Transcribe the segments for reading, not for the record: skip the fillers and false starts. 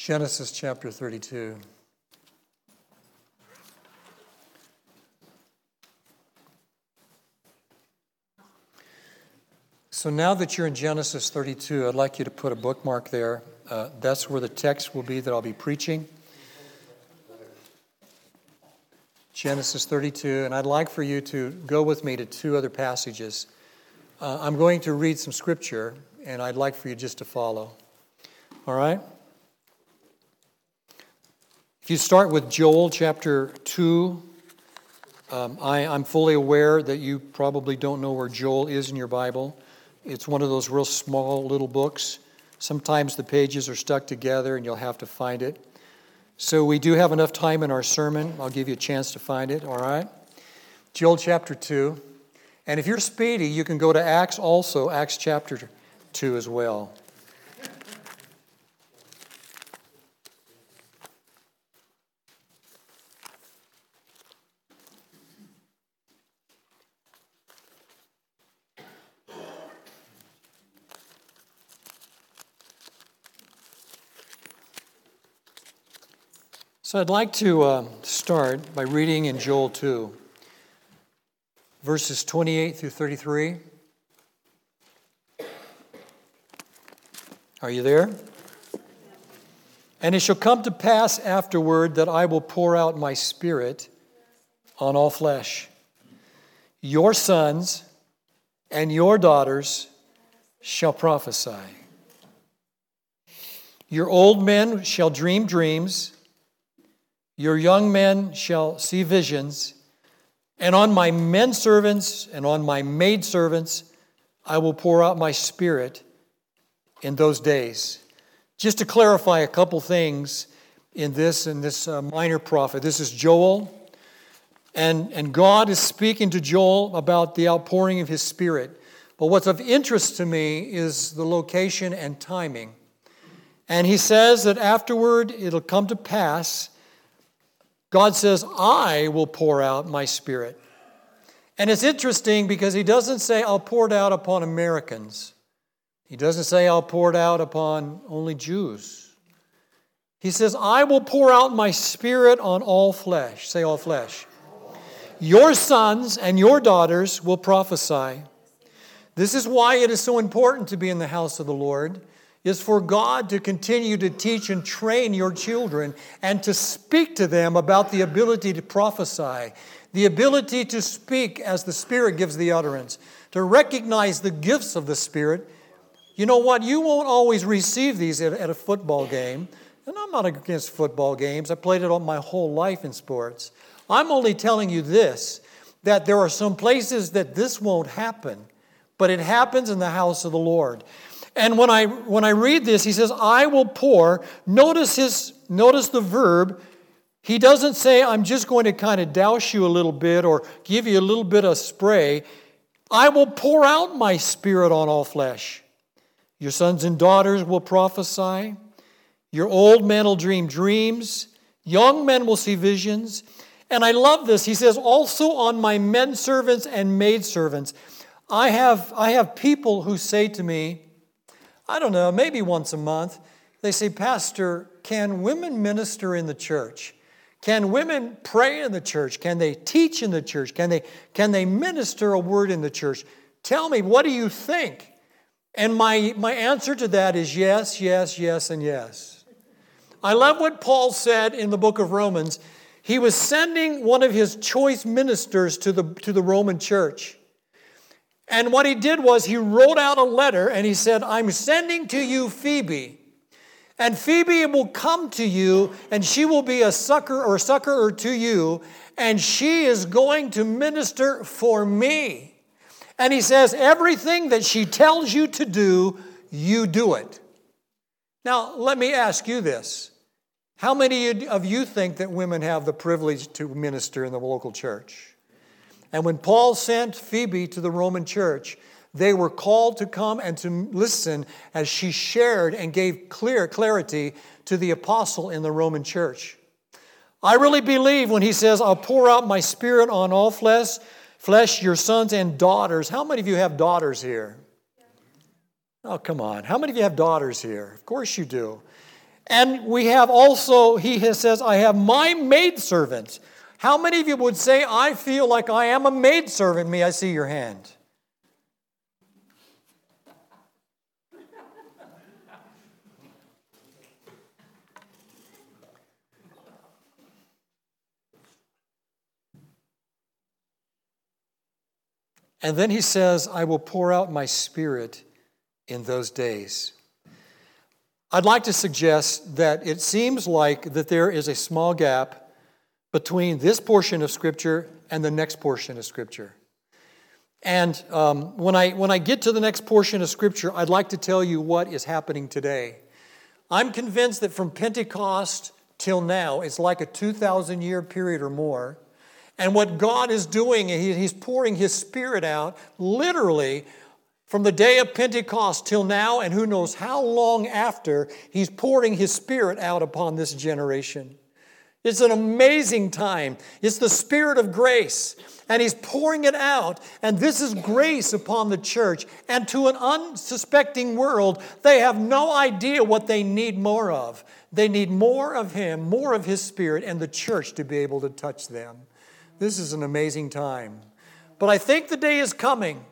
Genesis chapter 32. So now that you're in Genesis 32, I'd like you to put a bookmark there. That's where the text will be that I'll be preaching. Genesis 32, and I'd like for you to go with me to two other passages. I'm going to read some scripture, and I'd like for you just to follow. All right? If you start with Joel chapter 2, I'm fully aware that you probably don't know where Joel is in your Bible. It's one of those real small little books. Sometimes the pages are stuck together and you'll have to find it. So we do have enough time in our sermon. I'll give you a chance to find it, all right? Joel chapter 2. And if you're speedy, you can go to Acts also, Acts chapter 2 as well. So I'd like to start by reading in Joel 2, verses 28 through 33. Are you there? And it shall come to pass afterward that I will pour out my spirit on all flesh. Your sons and your daughters shall prophesy. Your old men shall dream dreams. Your young men shall see visions, and on my men servants and on my maid servants I will pour out my spirit in those days. Just to clarify a couple things in this minor prophet. This is Joel, and God is speaking to Joel about the outpouring of his spirit. But what's of interest to me is the location and timing. And he says that afterward it'll come to pass. God says, I will pour out my spirit. And it's interesting because he doesn't say, I'll pour it out upon Americans. He doesn't say, I'll pour it out upon only Jews. He says, I will pour out my spirit on all flesh. Say all flesh. Your sons and your daughters will prophesy. This is why it is so important to be in the house of the Lord, is for God to continue to teach and train your children and to speak to them about the ability to prophesy, the ability to speak as the Spirit gives the utterance, to recognize the gifts of the Spirit. You know what? You won't always receive these at a football game. And I'm not against football games. I played it all my whole life in sports. I'm only telling you this, that there are some places that this won't happen, but it happens in the house of the Lord. And when I read this, he says, I will pour. Notice the verb. He doesn't say, I'm just going to kind of douse you a little bit or give you a little bit of spray. I will pour out my spirit on all flesh. Your sons and daughters will prophesy. Your old men will dream dreams. Young men will see visions. And I love this. He says, also on my men servants and maid servants. I have people who say to me, I don't know, maybe once a month, they say, Pastor, can women minister in the church? Can women pray in the church? Can they teach in the church? Can they minister a word in the church? Tell me, what do you think? And my answer to that is yes, yes, yes, and yes. I love what Paul said in the book of Romans. He was sending one of his choice ministers to the Roman church. And what he did was he wrote out a letter and he said, I'm sending to you Phoebe. And Phoebe will come to you and she will be a succorer to you. And she is going to minister for me. And he says, everything that she tells you to do, you do it. Now, let me ask you this. How many of you think that women have the privilege to minister in the local church? And when Paul sent Phoebe to the Roman church, they were called to come and to listen as she shared and gave clarity to the apostle in the Roman church. I really believe when he says, I'll pour out my spirit on all flesh, your sons and daughters. How many of you have daughters here? Oh, come on. How many of you have daughters here? Of course you do. And we have also, says, I have my maidservants. How many of you would say, I feel like I am a maidservant? May I see your hand? And then he says, I will pour out my Spirit in those days. I'd like to suggest that it seems like that there is a small gap between this portion of Scripture and the next portion of Scripture. And when I get to the next portion of Scripture, I'd like to tell you what is happening today. I'm convinced that from Pentecost till now, it's like a 2,000-year period or more. And what God is doing, He's pouring His Spirit out, literally, from the day of Pentecost till now, and who knows how long after, He's pouring His Spirit out upon this generation. It's an amazing time. It's the Spirit of grace, and He's pouring it out, and this is grace upon the church. And to an unsuspecting world, they have no idea what they need more of. They need more of Him, more of His Spirit, and the church to be able to touch them. This is an amazing time. But I think the day is coming.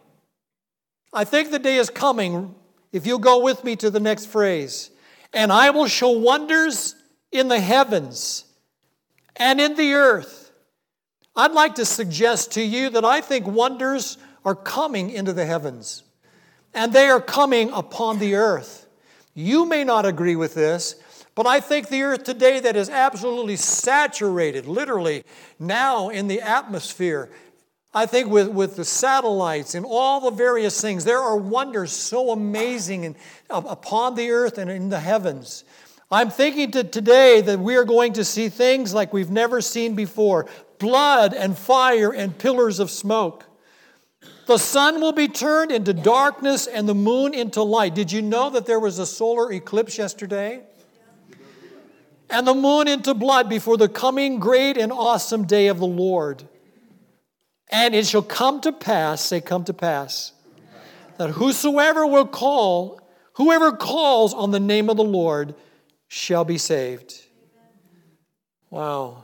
I think the day is coming, if you'll go with me to the next phrase. And I will show wonders in the heavens and in the earth. I'd like to suggest to you that I think wonders are coming into the heavens. And they are coming upon the earth. You may not agree with this, but I think the earth today that is absolutely saturated, literally, now in the atmosphere, I think with the satellites and all the various things, there are wonders so amazing upon the earth and in the heavens. I'm thinking today that we are going to see things like we've never seen before. Blood and fire and pillars of smoke. The sun will be turned into darkness and the moon into light. Did you know that there was a solar eclipse yesterday? And the moon into blood before the coming great and awesome day of the Lord. And it shall come to pass, say come to pass, that whoever calls on the name of the Lord shall be saved. Wow.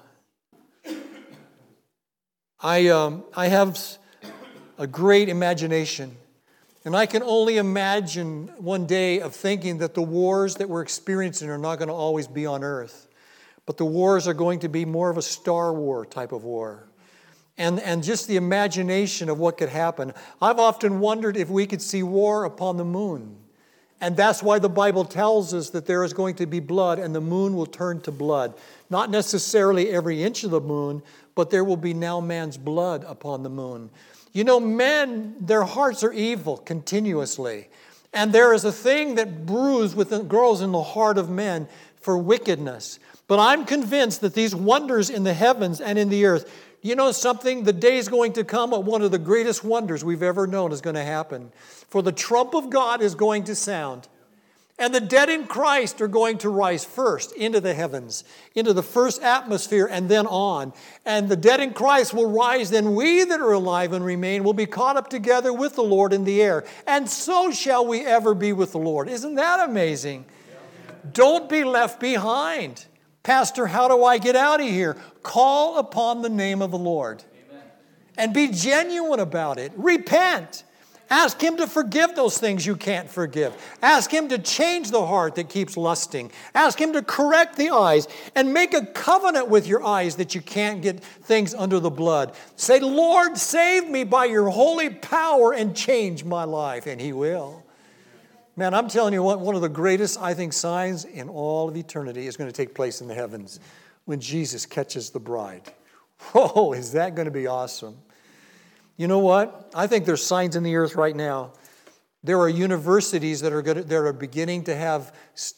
I have a great imagination. And I can only imagine one day of thinking that the wars that we're experiencing are not going to always be on earth. But the wars are going to be more of a Star War type of war. And just the imagination of what could happen. I've often wondered if we could see war upon the moon. And that's why the Bible tells us that there is going to be blood and the moon will turn to blood. Not necessarily every inch of the moon, but there will be now man's blood upon the moon. You know, men, their hearts are evil continuously. And there is a thing that grows in the heart of men for wickedness. But I'm convinced that these wonders in the heavens and in the earth, you know something? The day is going to come when one of the greatest wonders we've ever known is going to happen. For the trump of God is going to sound. And the dead in Christ are going to rise first into the heavens, into the first atmosphere, and then on. And the dead in Christ will rise, then we that are alive and remain will be caught up together with the Lord in the air. And so shall we ever be with the Lord. Isn't that amazing? Don't be left behind. Pastor, how do I get out of here? Call upon the name of the Lord. Amen. And be genuine about it. Repent. Ask Him to forgive those things you can't forgive. Ask Him to change the heart that keeps lusting. Ask Him to correct the eyes and make a covenant with your eyes that you can't get things under the blood. Say, Lord, save me by your holy power and change my life. And He will. Man, I'm telling you what, one of the greatest, I think, signs in all of eternity is going to take place in the heavens when Jesus catches the bride. Oh, is that going to be awesome? You know what? I think there's signs in the earth right now. There are universities that are beginning to have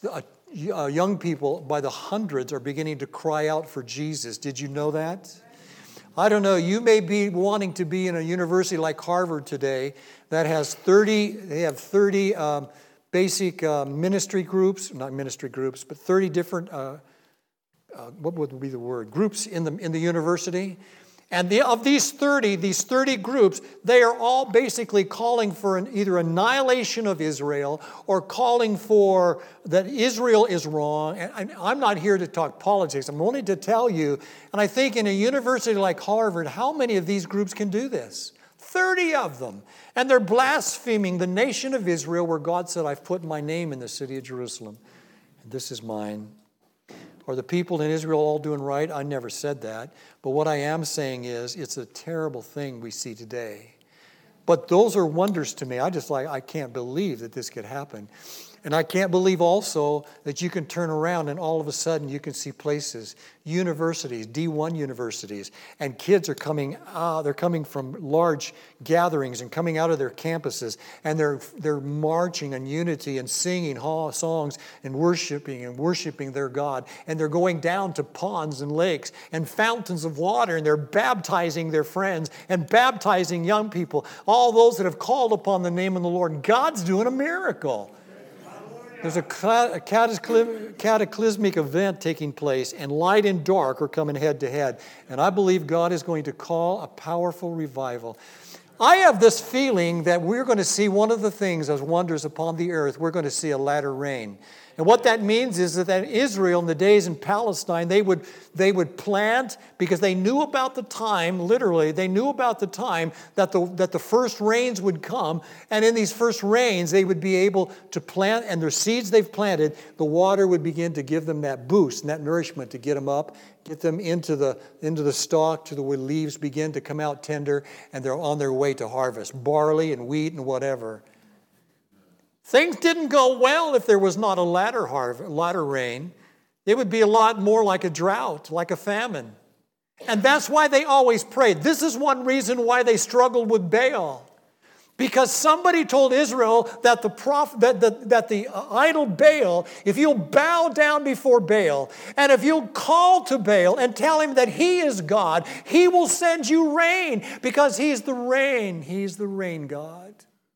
young people by the hundreds are beginning to cry out for Jesus. Did you know that? I don't know. You may be wanting to be in a university like Harvard today that has 30 basic ministry groups, not ministry groups, but 30 different, what would be the word, groups in the university. And of these 30 groups, they are all basically calling for either annihilation of Israel or calling for that Israel is wrong. And I'm not here to talk politics. I'm only to tell you, and I think in a university like Harvard, how many of these groups can do this? 30 of them. And they're blaspheming the nation of Israel where God said, I've put my name in the city of Jerusalem. And this is mine. Are the people in Israel all doing right? I never said that. But what I am saying is it's a terrible thing we see today. But those are wonders to me. I can't believe that this could happen. And I can't believe also that you can turn around and all of a sudden you can see places, universities, D1 universities, and kids are coming out, they're coming from large gatherings and coming out of their campuses, and they're marching in unity and singing songs and worshiping their God. And they're going down to ponds and lakes and fountains of water, and they're baptizing their friends and baptizing young people, all those that have called upon the name of the Lord. And God's doing a miracle. There's a cataclysmic event taking place, and light and dark are coming head to head. And I believe God is going to call a powerful revival. I have this feeling that we're going to see one of the things as wonders upon the earth. We're going to see a latter rain. And what that means is that Israel in the days in Palestine, they would plant because they knew about the time, literally, they knew about the time that the first rains would come. And in these first rains, they would be able to plant, and their seeds they've planted, the water would begin to give them that boost and that nourishment to get them up, get them into the stalk to where leaves begin to come out tender, and they're on their way to harvest, barley and wheat and whatever. Things didn't go well if there was not a latter rain. It would be a lot more like a drought, like a famine. And that's why they always prayed. This is one reason why they struggled with Baal. Because somebody told Israel that the idol Baal, if you'll bow down before Baal, and if you'll call to Baal and tell him that he is God, he will send you rain, because he's the rain God.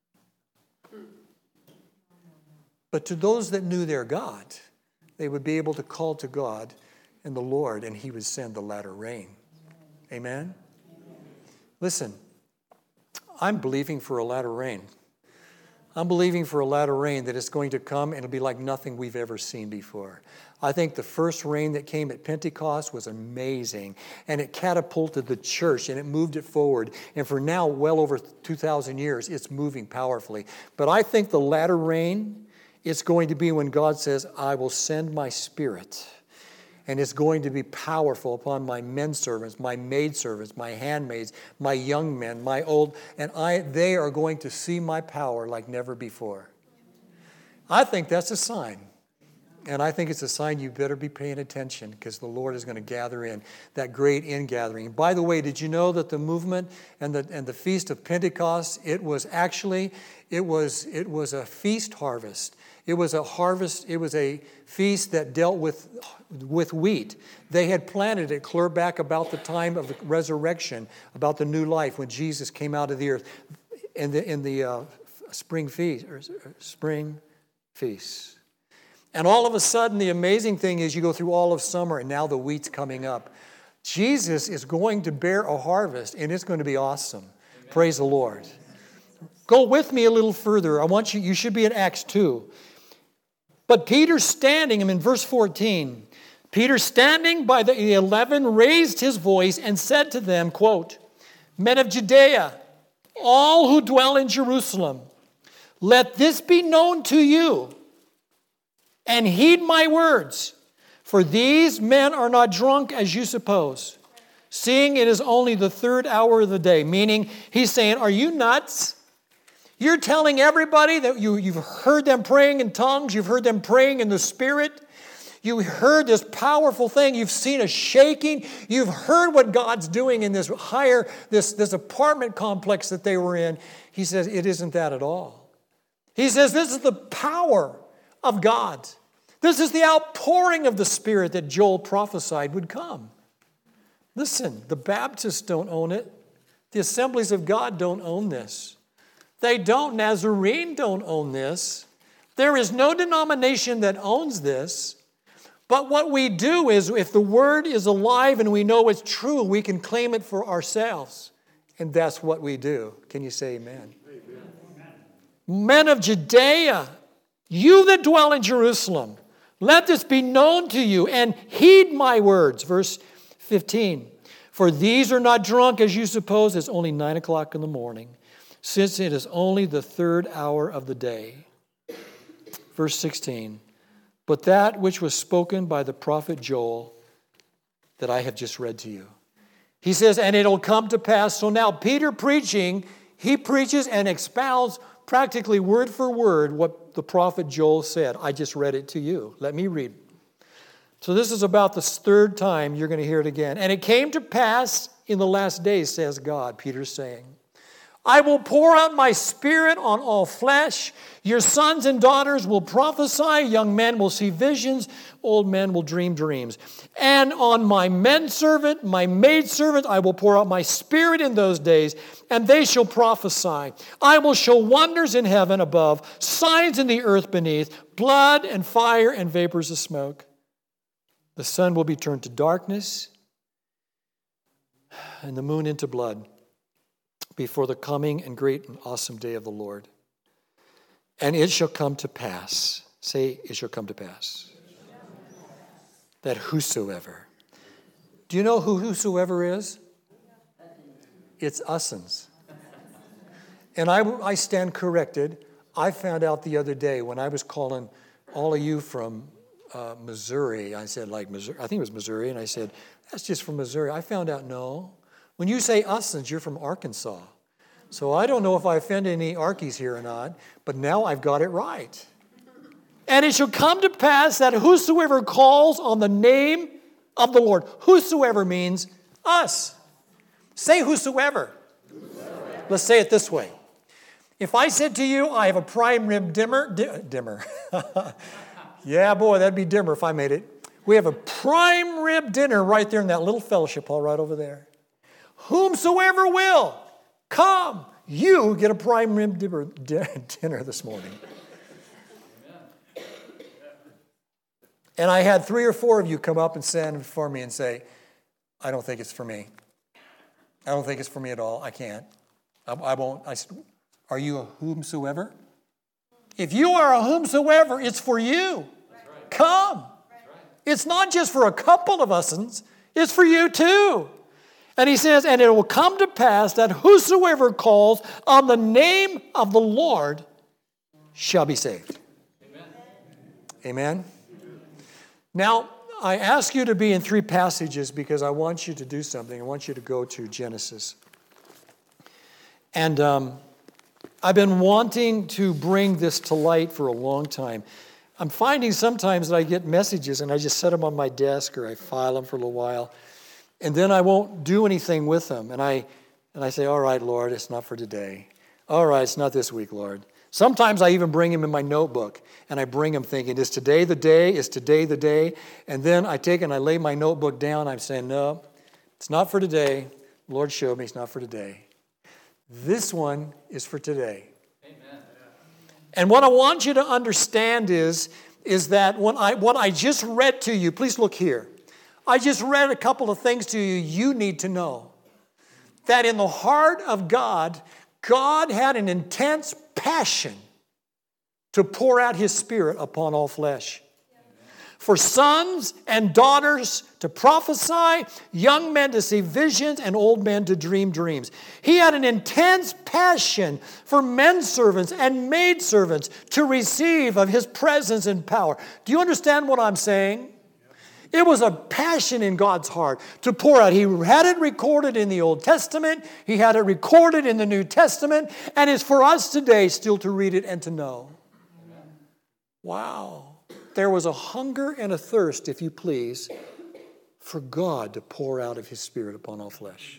But to those that knew their God, they would be able to call to God and the Lord, and he would send the latter rain. Amen? Listen, I'm believing for a latter rain. I'm believing for a latter rain that is going to come, and it'll be like nothing we've ever seen before. I think the first rain that came at Pentecost was amazing, and it catapulted the church, and it moved it forward. And for now, well over 2,000 years, it's moving powerfully. But I think the latter rain, it's going to be when God says, I will send my Spirit. And it's going to be powerful upon my men servants, my maid servants, my handmaids, my young men, my old, and they are going to see my power like never before. I think that's a sign. And I think it's a sign you better be paying attention, because the Lord is going to gather in that great ingathering. By the way, did you know that the movement and the Feast of Pentecost, it was a feast harvest. It was a harvest. It was a feast that dealt with wheat. They had planted it clear back about the time of the resurrection, about the new life when Jesus came out of the earth in the spring feast. And all of a sudden, the amazing thing is you go through all of summer, and now the wheat's coming up. Jesus is going to bear a harvest, and it's going to be awesome. Amen. Praise the Lord. Go with me a little further. You should be in Acts 2. But Peter standing, I'm in verse 14. Peter standing by the 11 raised his voice and said to them, quote, Men of Judea, all who dwell in Jerusalem, let this be known to you, and heed my words, for these men are not drunk as you suppose, seeing it is only the third hour of the day. Meaning, he's saying, are you nuts? You're telling everybody that you've heard them praying in tongues, you've heard them praying in the Spirit, you heard this powerful thing, you've seen a shaking, you've heard what God's doing in this apartment complex that they were in. He says, it isn't that at all. He says, this is the power of God. This is the outpouring of the Spirit that Joel prophesied would come. Listen, the Baptists don't own it. The Assemblies of God don't own this. They don't. Nazarene don't own this. There is no denomination that owns this. But what we do is, if the word is alive and we know it's true, we can claim it for ourselves. And that's what we do. Can you say amen? Amen. Men of Judea, you that dwell in Jerusalem, let this be known to you, and heed my words. Verse 15. For these are not drunk as you suppose. It's only 9 o'clock in the morning, since it is only the third hour of the day. Verse 16. But that which was spoken by the prophet Joel that I have just read to you. He says, and it'll come to pass. So now Peter preaching, he preaches and expounds practically word for word what the prophet Joel said. I just read it to you. Let me read. So this is about the third time you're going to hear it again. And it came to pass in the last days, says God, Peter's saying, I will pour out my spirit on all flesh. Your sons and daughters will prophesy. Young men will see visions. Old men will dream dreams. And on my menservant, my maidservant, I will pour out my spirit in those days, and they shall prophesy. I will show wonders in heaven above, signs in the earth beneath, blood and fire and vapors of smoke. The sun will be turned to darkness, and the moon into blood, before the coming and great and awesome day of the Lord. And it shall come to pass, say, it shall come to pass, that whosoever. Do you know who whosoever is? It's us'ns. And I stand corrected. I found out the other day when I was calling all of you from Missouri. I said, like Missouri, I think it was Missouri, and I said, that's just from Missouri. I found out, no. When you say us'ns, you're from Arkansas. So I don't know if I offend any Arkies here or not, but now I've got it right. And it shall come to pass that whosoever calls on the name of the Lord, whosoever means us. Say whosoever. Let's say it this way. If I said to you, I have a prime rib dimmer. Yeah, boy, that'd be dimmer if I made it. We have a prime rib dinner right there in that little fellowship hall right over there. Whomsoever will, come. You get a prime rib dinner this morning. And I had 3 or 4 of you come up and stand before me and say, I don't think it's for me. I don't think it's for me at all. I can't. I won't. I said, are you a whomsoever? If you are a whomsoever, it's for you. Right. Come. Right. It's not just for a couple of us'ns. It's for you too. And he says, and it will come to pass that whosoever calls on the name of the Lord shall be saved. Amen. Amen. Now, I ask you to be in 3 passages because I want you to do something. I want you to go to Genesis. And I've been wanting to bring this to light for a long time. I'm finding sometimes that I get messages and I just set them on my desk or I file them for a little while. And then I won't do anything with them. And I say, all right, Lord, it's not for today. All right, it's not this week, Lord. Sometimes I even bring them in my notebook. And I bring them thinking, is today the day? Is today the day? And then I take and I lay my notebook down. I'm saying, no, it's not for today. The Lord showed me it's not for today. This one is for today. Amen. And what I want you to understand is that what I just read to you, please look here. I just read a couple of things to you you need to know. That in the heart of God, God had an intense passion to pour out His Spirit upon all flesh. For sons and daughters to prophesy, young men to see visions, and old men to dream dreams. He had an intense passion for menservants and maidservants to receive of His presence and power. Do you understand what I'm saying? It was a passion in God's heart to pour out. He had it recorded in the Old Testament. He had it recorded in the New Testament. And it's for us today still to read it and to know. Amen. Wow. There was a hunger and a thirst, if you please, for God to pour out of His Spirit upon all flesh.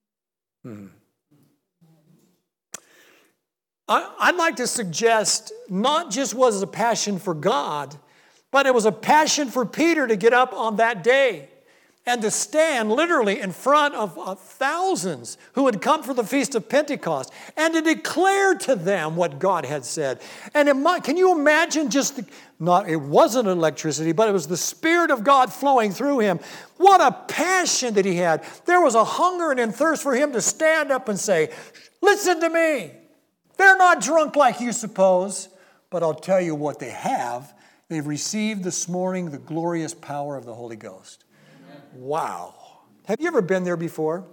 I'd like to suggest not just was it a passion for God, but it was a passion for Peter to get up on that day and to stand literally in front of thousands who had come for the Feast of Pentecost and to declare to them what God had said. And can you imagine it wasn't electricity, but it was the Spirit of God flowing through him. What a passion that he had. There was a hunger and a thirst for him to stand up and say, listen to me. They're not drunk like you suppose, but I'll tell you what they have. They've received this morning the glorious power of the Holy Ghost. Wow. Have you ever been there before?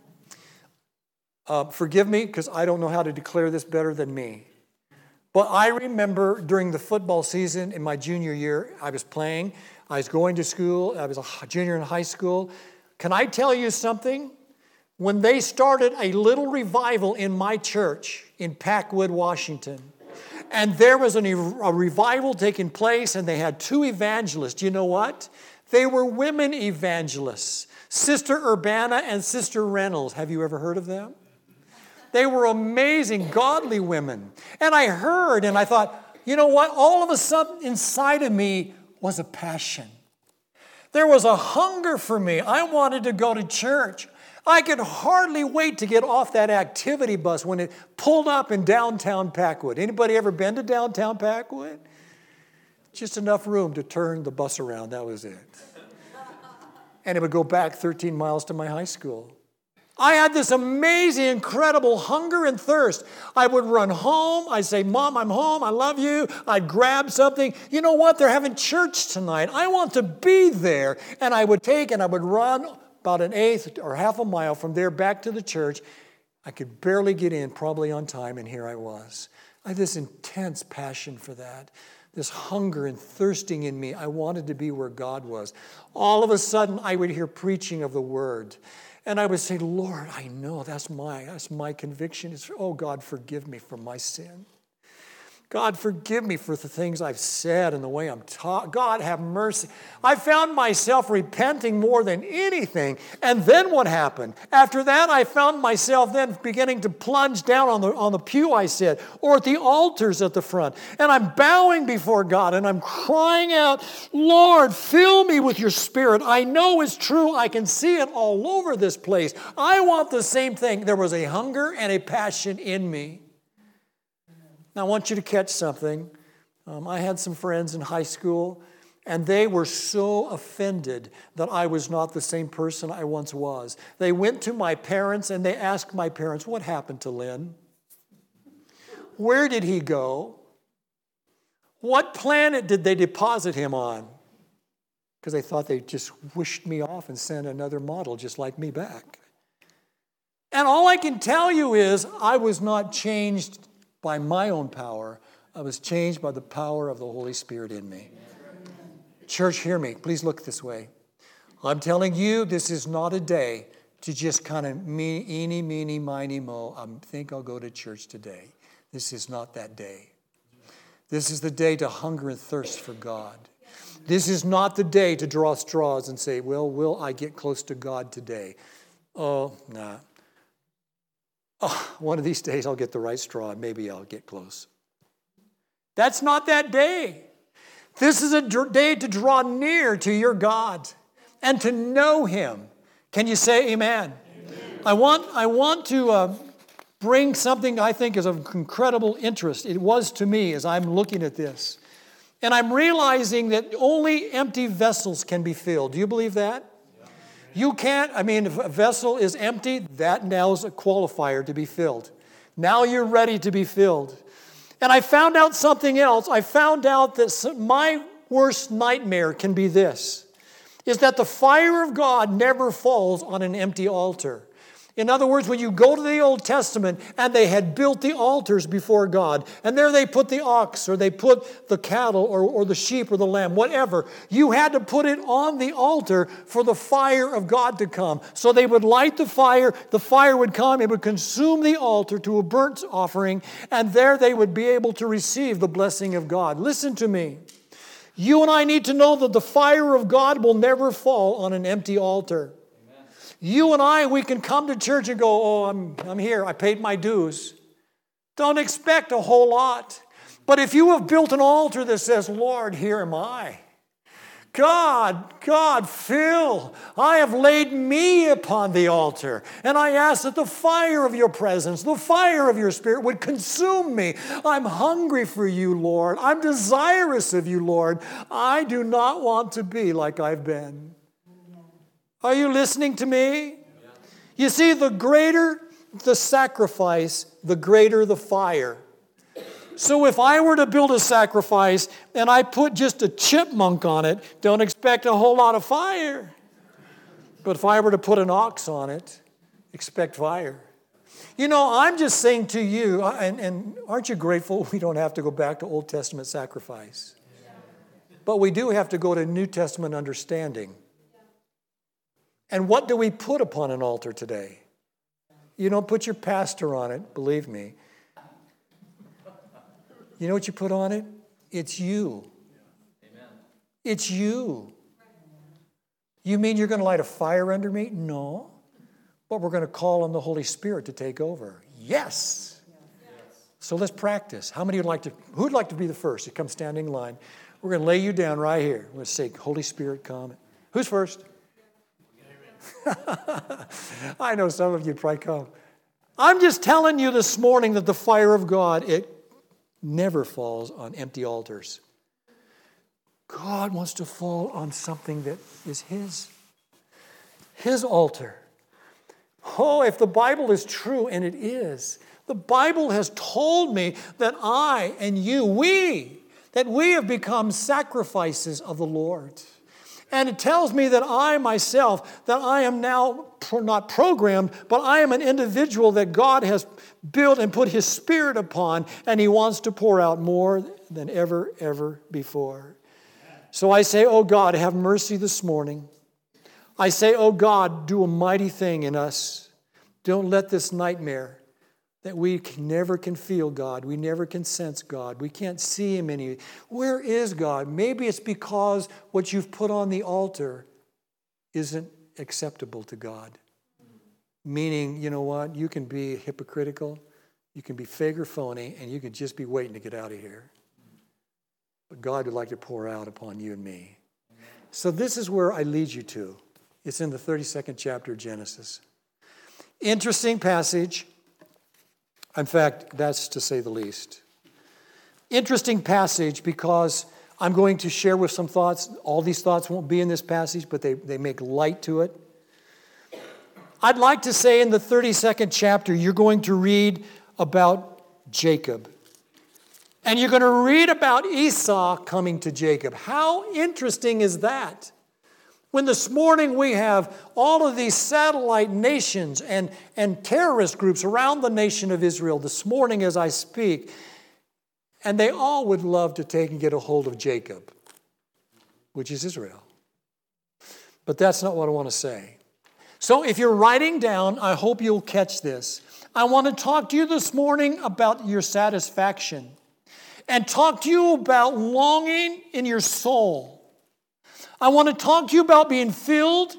Forgive me, because I don't know how to declare this better than me. But I remember during the football season in my junior year, I was playing. I was going to school. I was a junior in high school. Can I tell you something? When they started a little revival in my church in Packwood, Washington, and there was a revival taking place, and they had 2 evangelists. You know what? They were women evangelists, Sister Urbana and Sister Reynolds. Have you ever heard of them? They were amazing, godly women. And I heard, and I thought, you know what? All of a sudden inside of me was a passion. There was a hunger for me. I wanted to go to church. I could hardly wait to get off that activity bus when it pulled up in downtown Packwood. Anybody ever been to downtown Packwood? Just enough room to turn the bus around. That was it. And it would go back 13 miles to my high school. I had this amazing, incredible hunger and thirst. I would run home. I'd say, Mom, I'm home. I love you. I'd grab something. You know what? They're having church tonight. I want to be there. And I would run about an eighth or half a mile from there back to the church. I could barely get in, probably on time, and here I was. I had this intense passion for that. This hunger and thirsting in me. I wanted to be where God was. All of a sudden, I would hear preaching of the Word. And I would say, Lord, I know that's my conviction. It's, oh, God, forgive me for my sin. God, forgive me for the things I've said and the way I'm taught. God, have mercy. I found myself repenting more than anything. And then what happened? After that, I found myself then beginning to plunge down on the pew I sit, or at the altars at the front. And I'm bowing before God, and I'm crying out, Lord, fill me with your Spirit. I know it's true. I can see it all over this place. I want the same thing. There was a hunger and a passion in me. Now, I want you to catch something. I had some friends in high school, and they were so offended that I was not the same person I once was. They went to my parents, and they asked my parents, what happened to Lynn? Where did he go? What planet did they deposit him on? Because they thought they just wished me off and sent another model just like me back. And all I can tell you is I was not changed by my own power. I was changed by the power of the Holy Spirit in me. Church, hear me. Please look this way. I'm telling you, this is not a day to just kind of eeny, meeny, miny, mo. I think I'll go to church today. This is not that day. This is the day to hunger and thirst for God. This is not the day to draw straws and say, well, will I get close to God today? Oh, nah. Oh, one of these days I'll get the right straw and maybe I'll get close. That's not that day. This is a day to draw near to your God and to know Him. Can you say amen? Amen. I want to bring something I think is of incredible interest. It was to me as I'm looking at this. And I'm realizing that only empty vessels can be filled. Do you believe that? You can't, if a vessel is empty, that now is a qualifier to be filled. Now you're ready to be filled. And I found out something else. I found out that my worst nightmare can be this, is that the fire of God never falls on an empty altar. In other words, when you go to the Old Testament and they had built the altars before God, and there they put the ox, or they put the cattle, or the sheep, or the lamb, whatever, you had to put it on the altar for the fire of God to come. So they would light the fire would come, it would consume the altar to a burnt offering, and there they would be able to receive the blessing of God. Listen to me. You and I need to know that the fire of God will never fall on an empty altar. You and I, we can come to church and go, oh, I'm here. I paid my dues. Don't expect a whole lot. But if you have built an altar that says, Lord, here am I. God, fill. I have laid me upon the altar, and I ask that the fire of your presence, the fire of your Spirit would consume me. I'm hungry for you, Lord. I'm desirous of you, Lord. I do not want to be like I've been. Are you listening to me? You see, the greater the sacrifice, the greater the fire. So if I were to build a sacrifice and I put just a chipmunk on it, don't expect a whole lot of fire. But if I were to put an ox on it, expect fire. You know, I'm just saying to you, and aren't you grateful we don't have to go back to Old Testament sacrifice? But we do have to go to New Testament understanding. And what do we put upon an altar today? You don't put your pastor on it, believe me. You know what you put on it? It's you. Amen. It's you. You mean you're going to light a fire under me? No. But we're going to call on the Holy Spirit to take over. Yes. So let's practice. Who'd like to be the first? You come standing in line. We're going to lay you down right here. We're going to say, Holy Spirit, come. Who's first? I know some of you probably come. I'm just telling you this morning that the fire of God, it never falls on empty altars. God wants to fall on something that is His altar. Oh, if the Bible is true, and it is, the Bible has told me that I and you, we have become sacrifices of the Lord. And it tells me that I myself, that I am now not programmed, but I am an individual that God has built and put His Spirit upon, and He wants to pour out more than ever before. So I say, oh God, have mercy this morning. I say, oh God, do a mighty thing in us. Don't let this nightmare that we never can feel God. We never can sense God. We can't see Him any. Where is God? Maybe it's because what you've put on the altar isn't acceptable to God. Meaning, you know what? You can be hypocritical, you can be fake or phony, and you can just be waiting to get out of here. But God would like to pour out upon you and me. So this is where I lead you to. It's in the 32nd chapter of Genesis. Interesting passage. In fact, that's to say the least. Interesting passage because I'm going to share with some thoughts. All these thoughts won't be in this passage, but they make light to it. I'd like to say in the 32nd chapter, you're going to read about Jacob. And you're going to read about Esau coming to Jacob. How interesting is that? When this morning we have all of these satellite nations and terrorist groups around the nation of Israel this morning as I speak, and they all would love to take and get a hold of Jacob, which is Israel. But that's not what I want to say. So if you're writing down, I hope you'll catch this. I want to talk to you this morning about your satisfaction and talk to you about longing in your soul. I want to talk to you about being filled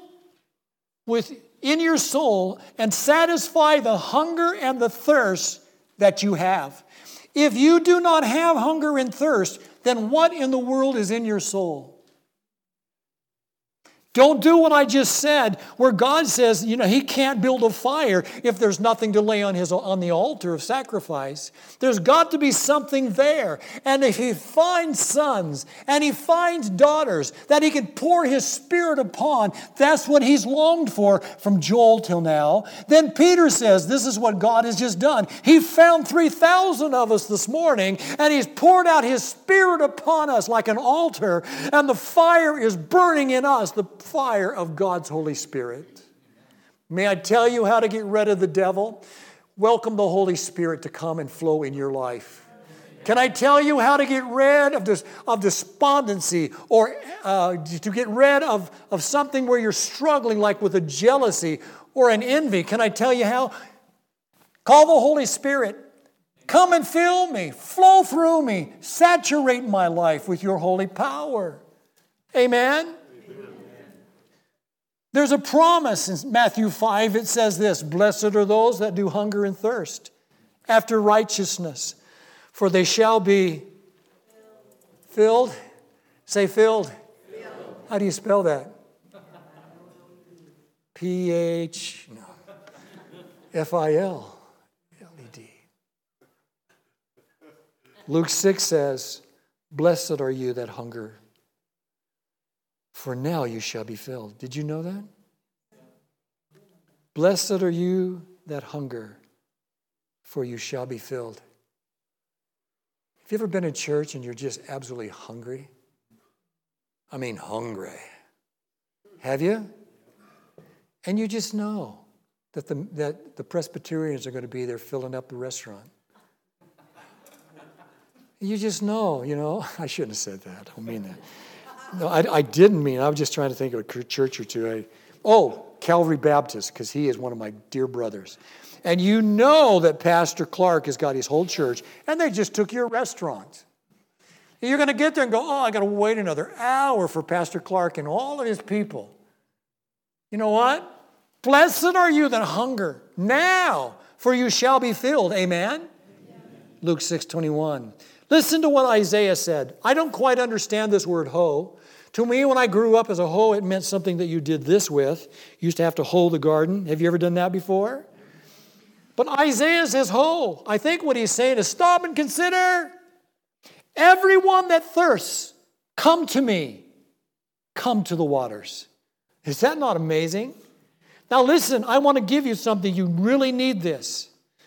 within your soul and satisfy the hunger and the thirst that you have. If you do not have hunger and thirst, then what in the world is in your soul? Don't do what I just said, where God says, He can't build a fire if there's nothing to lay on the altar of sacrifice. There's got to be something there. And if He finds sons and He finds daughters that He can pour His Spirit upon, that's what He's longed for from Joel till now. Then Peter says, this is what God has just done. He found 3,000 of us this morning, and He's poured out His Spirit upon us like an altar, and the fire is burning in us, the fire of God's Holy Spirit. May I tell you how to get rid of the devil? Welcome the Holy Spirit to come and flow in your life. Can I tell you how to get rid of despondency or to get rid of something where you're struggling, like with a jealousy or an envy? Can I tell you how? Call the Holy Spirit. Come and fill me, flow through me, saturate my life with your holy power. Amen? There's a promise in Matthew 5. It says this, blessed are those that do hunger and thirst after righteousness, for they shall be filled. Say filled. How do you spell that? P-H, no, F-I-L-L-E-D. Luke 6 says, blessed are you that hunger, for now you shall be filled. Did you know that? Blessed are you that hunger, for you shall be filled. Have you ever been in church and you're just absolutely hungry? I mean hungry. Have you? And you just know that the Presbyterians are going to be there filling up the restaurant. You just know, I shouldn't have said that. I don't mean that. No, I didn't mean it. I was just trying to think of a church or two. Calvary Baptist, because he is one of my dear brothers. And you know that Pastor Clark has got his whole church, and they just took your restaurant. And you're going to get there and go, I got to wait another hour for Pastor Clark and all of his people. You know what? Blessed are you that hunger now, for you shall be filled. Amen? Luke 6:21. Listen to what Isaiah said. I don't quite understand this word hoe. To me, when I grew up as a hoe, it meant something that you did this with. You used to have to hoe the garden. Have you ever done that before? But Isaiah says hoe. I think what he's saying is stop and consider. Everyone that thirsts, come to me. Come to the waters. Is that not amazing? Now listen, I want to give you something. You really need this.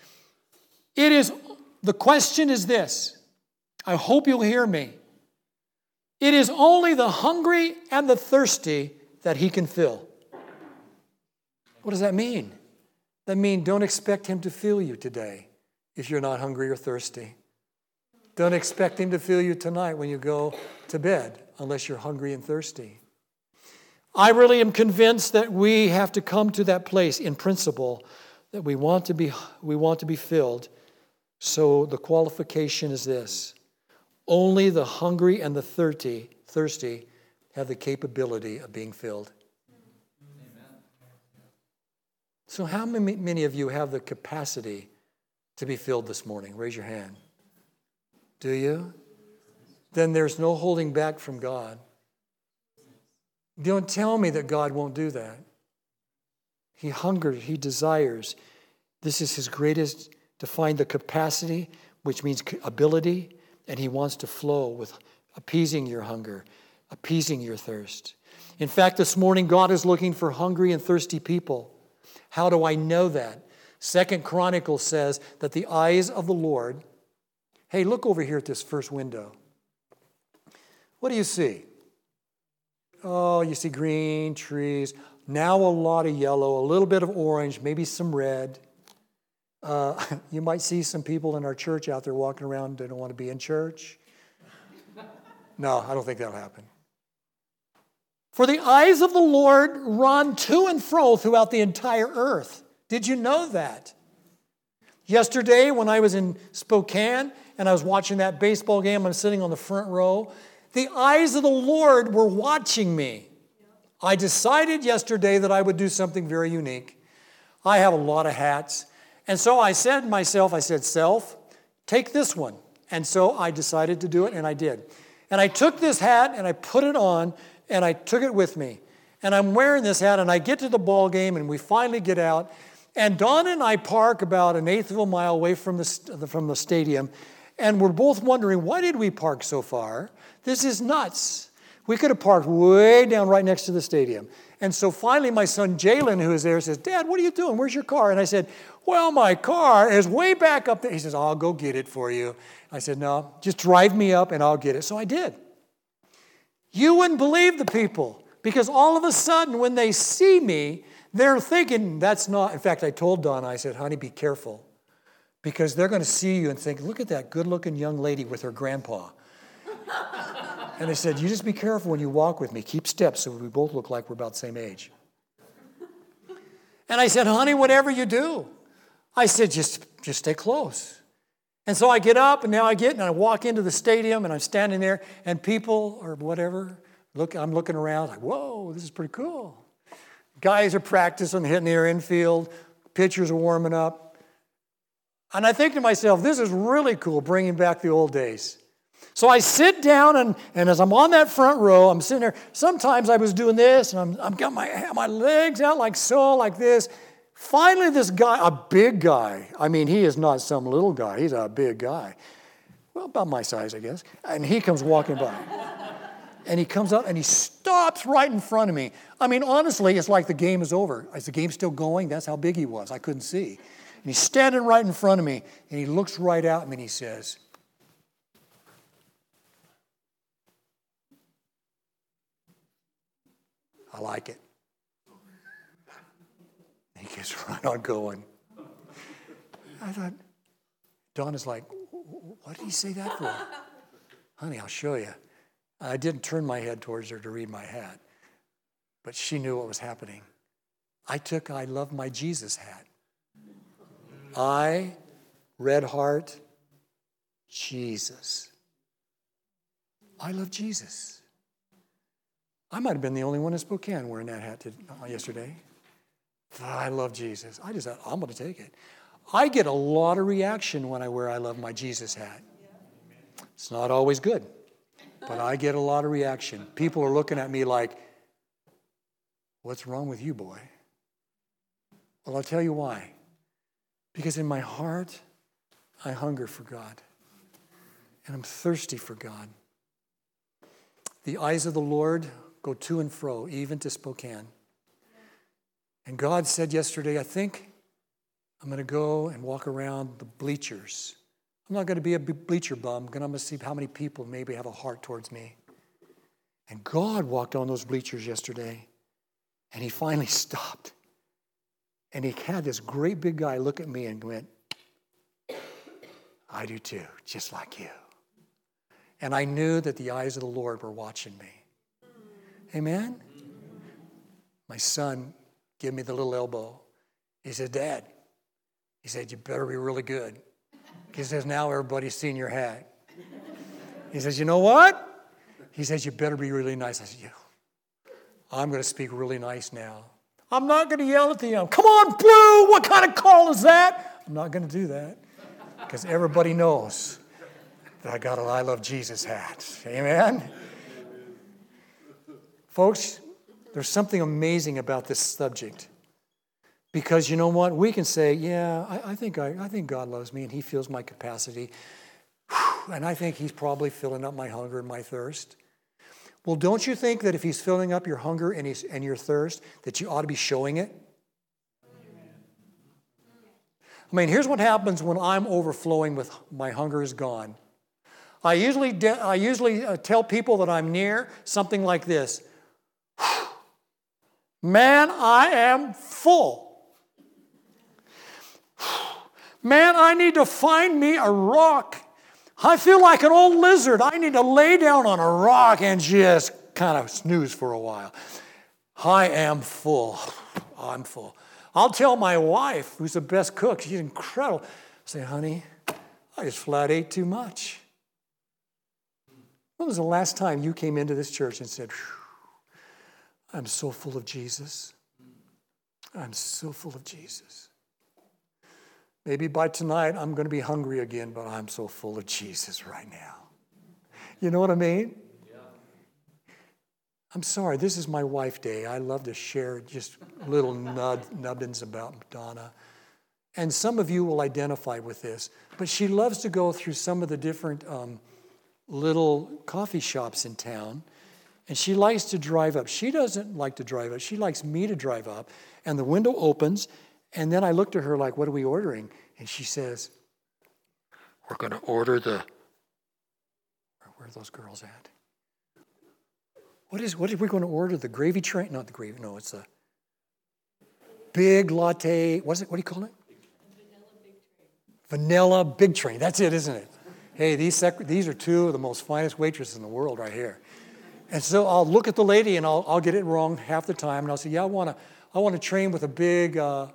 The question is this. I hope you'll hear me. It is only the hungry and the thirsty that he can fill. What does that mean? That means don't expect him to fill you today if you're not hungry or thirsty. Don't expect him to fill you tonight when you go to bed unless you're hungry and thirsty. I really am convinced that we have to come to that place in principle that we want to be filled. So the qualification is this. Only the hungry and the thirsty have the capability of being filled. Amen. So how many of you have the capacity to be filled this morning? Raise your hand. Do you? Then there's no holding back from God. Don't tell me that God won't do that. He hungers, he desires. This is his greatest, to find the capacity, which means ability, and he wants to flow with appeasing your hunger, appeasing your thirst. In fact, this morning, God is looking for hungry and thirsty people. How do I know that? 2 Chronicles says that the eyes of the Lord... Hey, look over here at this first window. What do you see? Oh, you see green trees. Now a lot of yellow, a little bit of orange, maybe some red. You might see some people in our church out there walking around that don't want to be in church. No, I don't think that'll happen. For the eyes of the Lord run to and fro throughout the entire earth. Did you know that? Yesterday, when I was in Spokane and I was watching that baseball game, I'm sitting on the front row. The eyes of the Lord were watching me. I decided yesterday that I would do something very unique. I have a lot of hats. And so I said to myself, self, take this one. And so I decided to do it, and I did. And I took this hat, and I put it on, and I took it with me. And I'm wearing this hat, and I get to the ball game, and we finally get out. And Don and I park about an eighth of a mile away from the stadium, and we're both wondering, why did we park so far? This is nuts. We could have parked way down right next to the stadium. And so finally my son Jalen, who is there, says, Dad, what are you doing? Where's your car? And I said, well, my car is way back up there. He says, I'll go get it for you. I said, no, just drive me up and I'll get it. So I did. You wouldn't believe the people, because all of a sudden when they see me, they're thinking that's not, in fact, I told Donna, I said, honey, be careful, because they're going to see you and think, look at that good-looking young lady with her grandpa. And I said, you just be careful when you walk with me. Keep steps so we both look like we're about the same age. And I said, honey, whatever you do. I said, just stay close. And so I get up, and now I walk into the stadium, and I'm standing there, and people or whatever, I'm looking around like, whoa, this is pretty cool. Guys are practicing, hitting their infield. Pitchers are warming up. And I think to myself, this is really cool, bringing back the old days. So I sit down, and as I'm on that front row, I'm sitting there. Sometimes I was doing this, and I'm got my legs out like so, like this. Finally, this guy, a big guy, I mean, he is not some little guy. He's a big guy. Well, about my size, I guess. And he comes walking by. And he comes up, and he stops right in front of me. I mean, honestly, it's like the game is over. Is the game still going? That's how big he was. I couldn't see. And he's standing right in front of me, and he looks right at me, and he says, I like it. And he gets right on going. I thought, Donna's like, what did he say that for? Honey, I'll show you. I didn't turn my head towards her to read my hat, but she knew what was happening. I took I Love My Jesus hat. I, red heart, Jesus. I love Jesus. I might have been the only one in Spokane wearing that hat yesterday. I love Jesus. I just thought, I'm going to take it. I get a lot of reaction when I wear I Love My Jesus hat. It's not always good, but I get a lot of reaction. People are looking at me like, what's wrong with you, boy? Well, I'll tell you why. Because in my heart, I hunger for God. And I'm thirsty for God. The eyes of the Lord go to and fro, even to Spokane. And God said yesterday, I think I'm going to go and walk around the bleachers. I'm not going to be a bleacher bum. I'm going to see how many people maybe have a heart towards me. And God walked on those bleachers yesterday, and he finally stopped. And he had this great big guy look at me and went, I do too, just like you. And I knew that the eyes of the Lord were watching me. Amen? My son gave me the little elbow. He said, Dad, he said, you better be really good. He says, now everybody's seen your hat. He says, you know what? He says, you better be really nice. I said, yeah, I'm going to speak really nice now. I'm not going to yell at the young. Come on, Blue, what kind of call is that? I'm not going to do that because everybody knows that I got an I Love Jesus hat. Amen? Folks, there's something amazing about this subject. Because you know what? We can say, yeah, I think God loves me and he feels my capacity. And I think he's probably filling up my hunger and my thirst. Well, don't you think that if he's filling up your hunger and your thirst, that you ought to be showing it? I mean, here's what happens when I'm overflowing with my hunger is gone. I usually tell people that I'm near something like this. Man, I am full. Man, I need to find me a rock. I feel like an old lizard. I need to lay down on a rock and just kind of snooze for a while. I am full. I'm full. I'll tell my wife, who's the best cook, she's incredible. I say, honey, I just flat ate too much. When was the last time you came into this church and said, I'm so full of Jesus. I'm so full of Jesus. Maybe by tonight I'm going to be hungry again, but I'm so full of Jesus right now. You know what I mean? Yeah. I'm sorry, this is my wife day. I love to share just little nubbins about Donna. And some of you will identify with this, but she loves to go through some of the different little coffee shops in town, and she likes to drive up. She doesn't like to drive up. She likes me to drive up, and the window opens, and then I looked at her like, what are we ordering? And she says, we're going to order where are those girls at? What are we going to order? The gravy train? Not the gravy, no, it's a big latte. What do you call it? Vanilla big train. That's it, isn't it? Hey, these are two of the most finest waitresses in the world right here. And so I'll look at the lady and I'll get it wrong half the time. And I'll say, yeah, I want a train with a big, I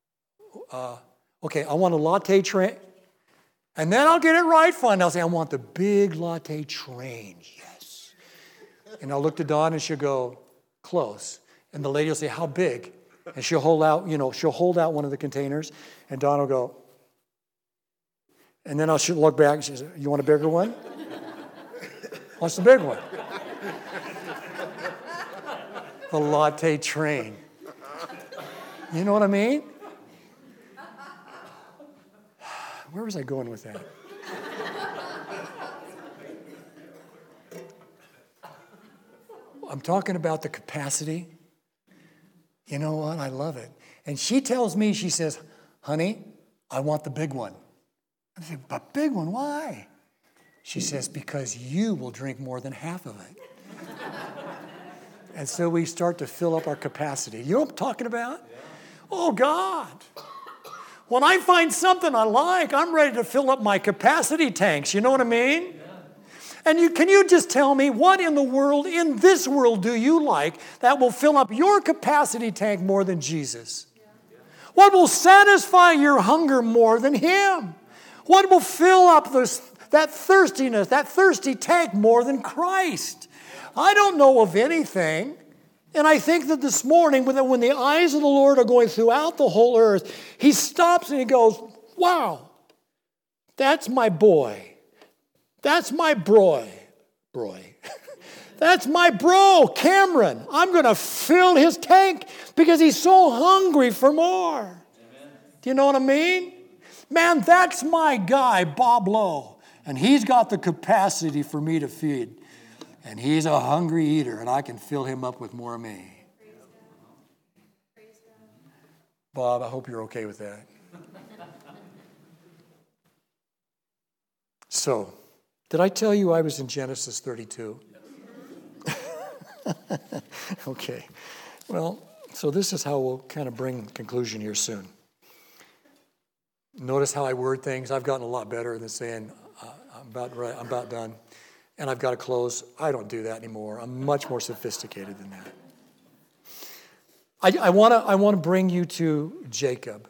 want a latte train. And then I'll get it right fine. I'll say, I want the big latte train. Yes. And I'll look to Dawn and she'll go, close. And the lady will say, how big? And she'll hold out one of the containers. And Dawn will go. And then she'll look back and she'll say, you want a bigger one? What's the big one? The latte train. You know what I mean? Where was I going with that? I'm talking about the capacity. You know what? I love it. And she tells me, she says, honey, I want the big one. I say, but big one, why? She says, because you will drink more than half of it. And so we start to fill up our capacity. You know what I'm talking about? Yeah. Oh, God. When I find something I like, I'm ready to fill up my capacity tanks. You know what I mean? Yeah. And can you just tell me what in the world, in this world, do you like that will fill up your capacity tank more than Jesus? Yeah. What will satisfy your hunger more than Him? What will fill up that thirstiness, that thirsty tank more than Christ? I don't know of anything. And I think that this morning, when the eyes of the Lord are going throughout the whole earth, He stops and He goes, wow, that's my boy. That's my broy. That's my bro, Cameron. I'm going to fill his tank because he's so hungry for more. Amen. Do you know what I mean? Man, that's my guy, Bob Lowe. And he's got the capacity for me to feed. And he's a hungry eater, and I can fill him up with more of me. Bob, I hope you're okay with that. So, did I tell you I was in Genesis 32? Okay. Well, so this is how we'll kind of bring conclusion here soon. Notice how I word things. I've gotten a lot better than saying, I'm about done. And I've got to close. I don't do that anymore. I'm much more sophisticated than that. I want to bring you to Jacob.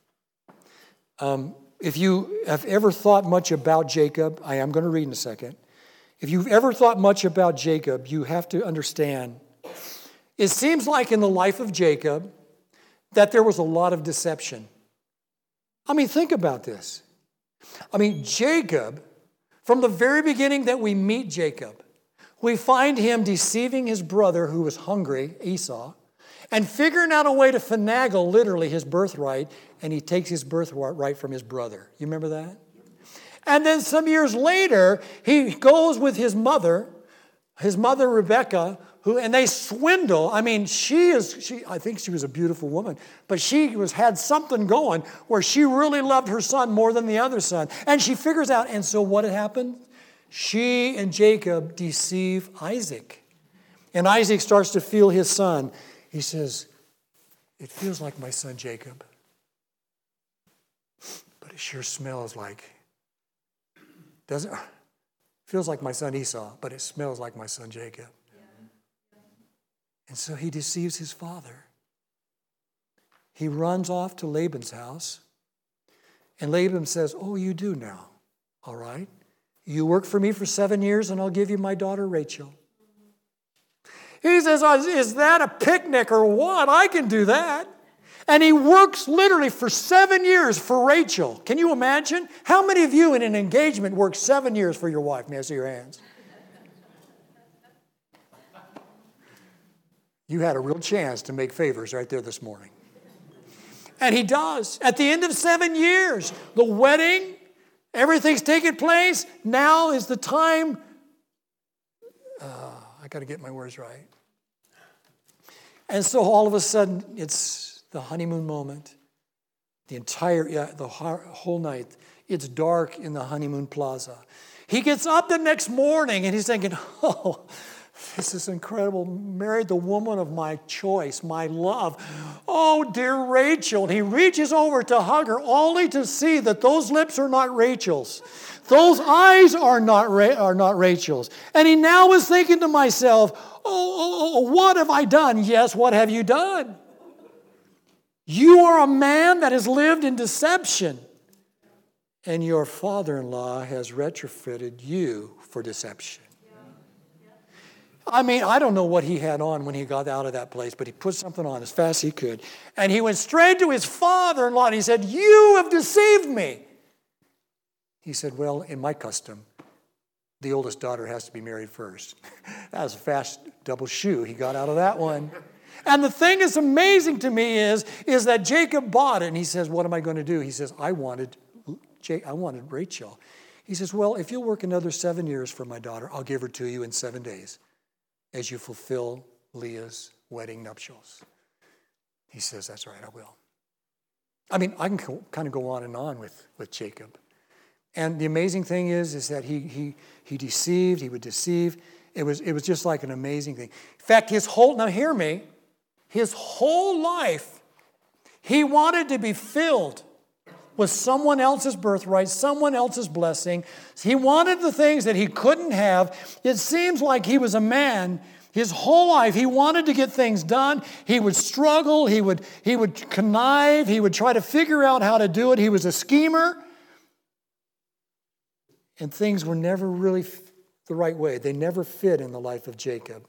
If you have ever thought much about Jacob, I am going to read in a second. If you've ever thought much about Jacob, you have to understand, it seems like in the life of Jacob that there was a lot of deception. I mean, think about this. I mean, Jacob, from the very beginning that we meet Jacob, we find him deceiving his brother who was hungry, Esau, and figuring out a way to finagle literally his birthright, and he takes his birthright from his brother. You remember that? And then some years later, he goes with his mother Rebecca, and they swindle. I mean, I think she was a beautiful woman, but she had something going where she really loved her son more than the other son. And she figures out, and so what had happened? She and Jacob deceive Isaac. And Isaac starts to feel his son. He says, it feels like my son Jacob, but it sure smells like, feels like my son Esau, but it smells like my son Jacob. And so he deceives his father. He runs off to Laban's house. And Laban says, oh, you do now. All right. You work for me for 7 years and I'll give you my daughter Rachel. He says, is that a picnic or what? I can do that. And he works literally for 7 years for Rachel. Can you imagine? How many of you in an engagement work 7 years for your wife? May I see your hands? You had a real chance to make favors right there this morning. And he does. At the end of 7 years, the wedding, everything's taken place. Now is the time. I got to get my words right. And so all of a sudden, it's the honeymoon moment. The whole night. It's dark in the honeymoon plaza. He gets up the next morning and he's thinking, oh, this is incredible. Married the woman of my choice, my love. Oh, dear Rachel. And he reaches over to hug her only to see that those lips are not Rachel's. Those eyes are not Rachel's. And he now is thinking to myself, what have I done? Yes, what have you done? You are a man that has lived in deception. And your father-in-law has retrofitted you for deception. I mean, I don't know what he had on when he got out of that place, but he put something on as fast as he could. And he went straight to his father-in-law and he said, you have deceived me. He said, well, in my custom, the oldest daughter has to be married first. That was a fast double shoe he got out of that one. And the thing that's amazing to me is that Jacob bought it, and he says, what am I going to do? He says, I wanted Rachel. He says, well, if you'll work another 7 years for my daughter, I'll give her to you in 7 days as you fulfill Leah's wedding nuptials. He says, that's right, I will. I mean, I can kind of go on and on with Jacob. And the amazing thing is that he deceived, he would deceive. It was just like an amazing thing. In fact, now hear me, his whole life, he wanted to be filled with someone else's birthright, someone else's blessing. He wanted the things that he couldn't have. It seems like he was a man. His whole life, he wanted to get things done. He would struggle. He would connive. He would try to figure out how to do it. He was a schemer. And things were never really the right way. They never fit in the life of Jacob.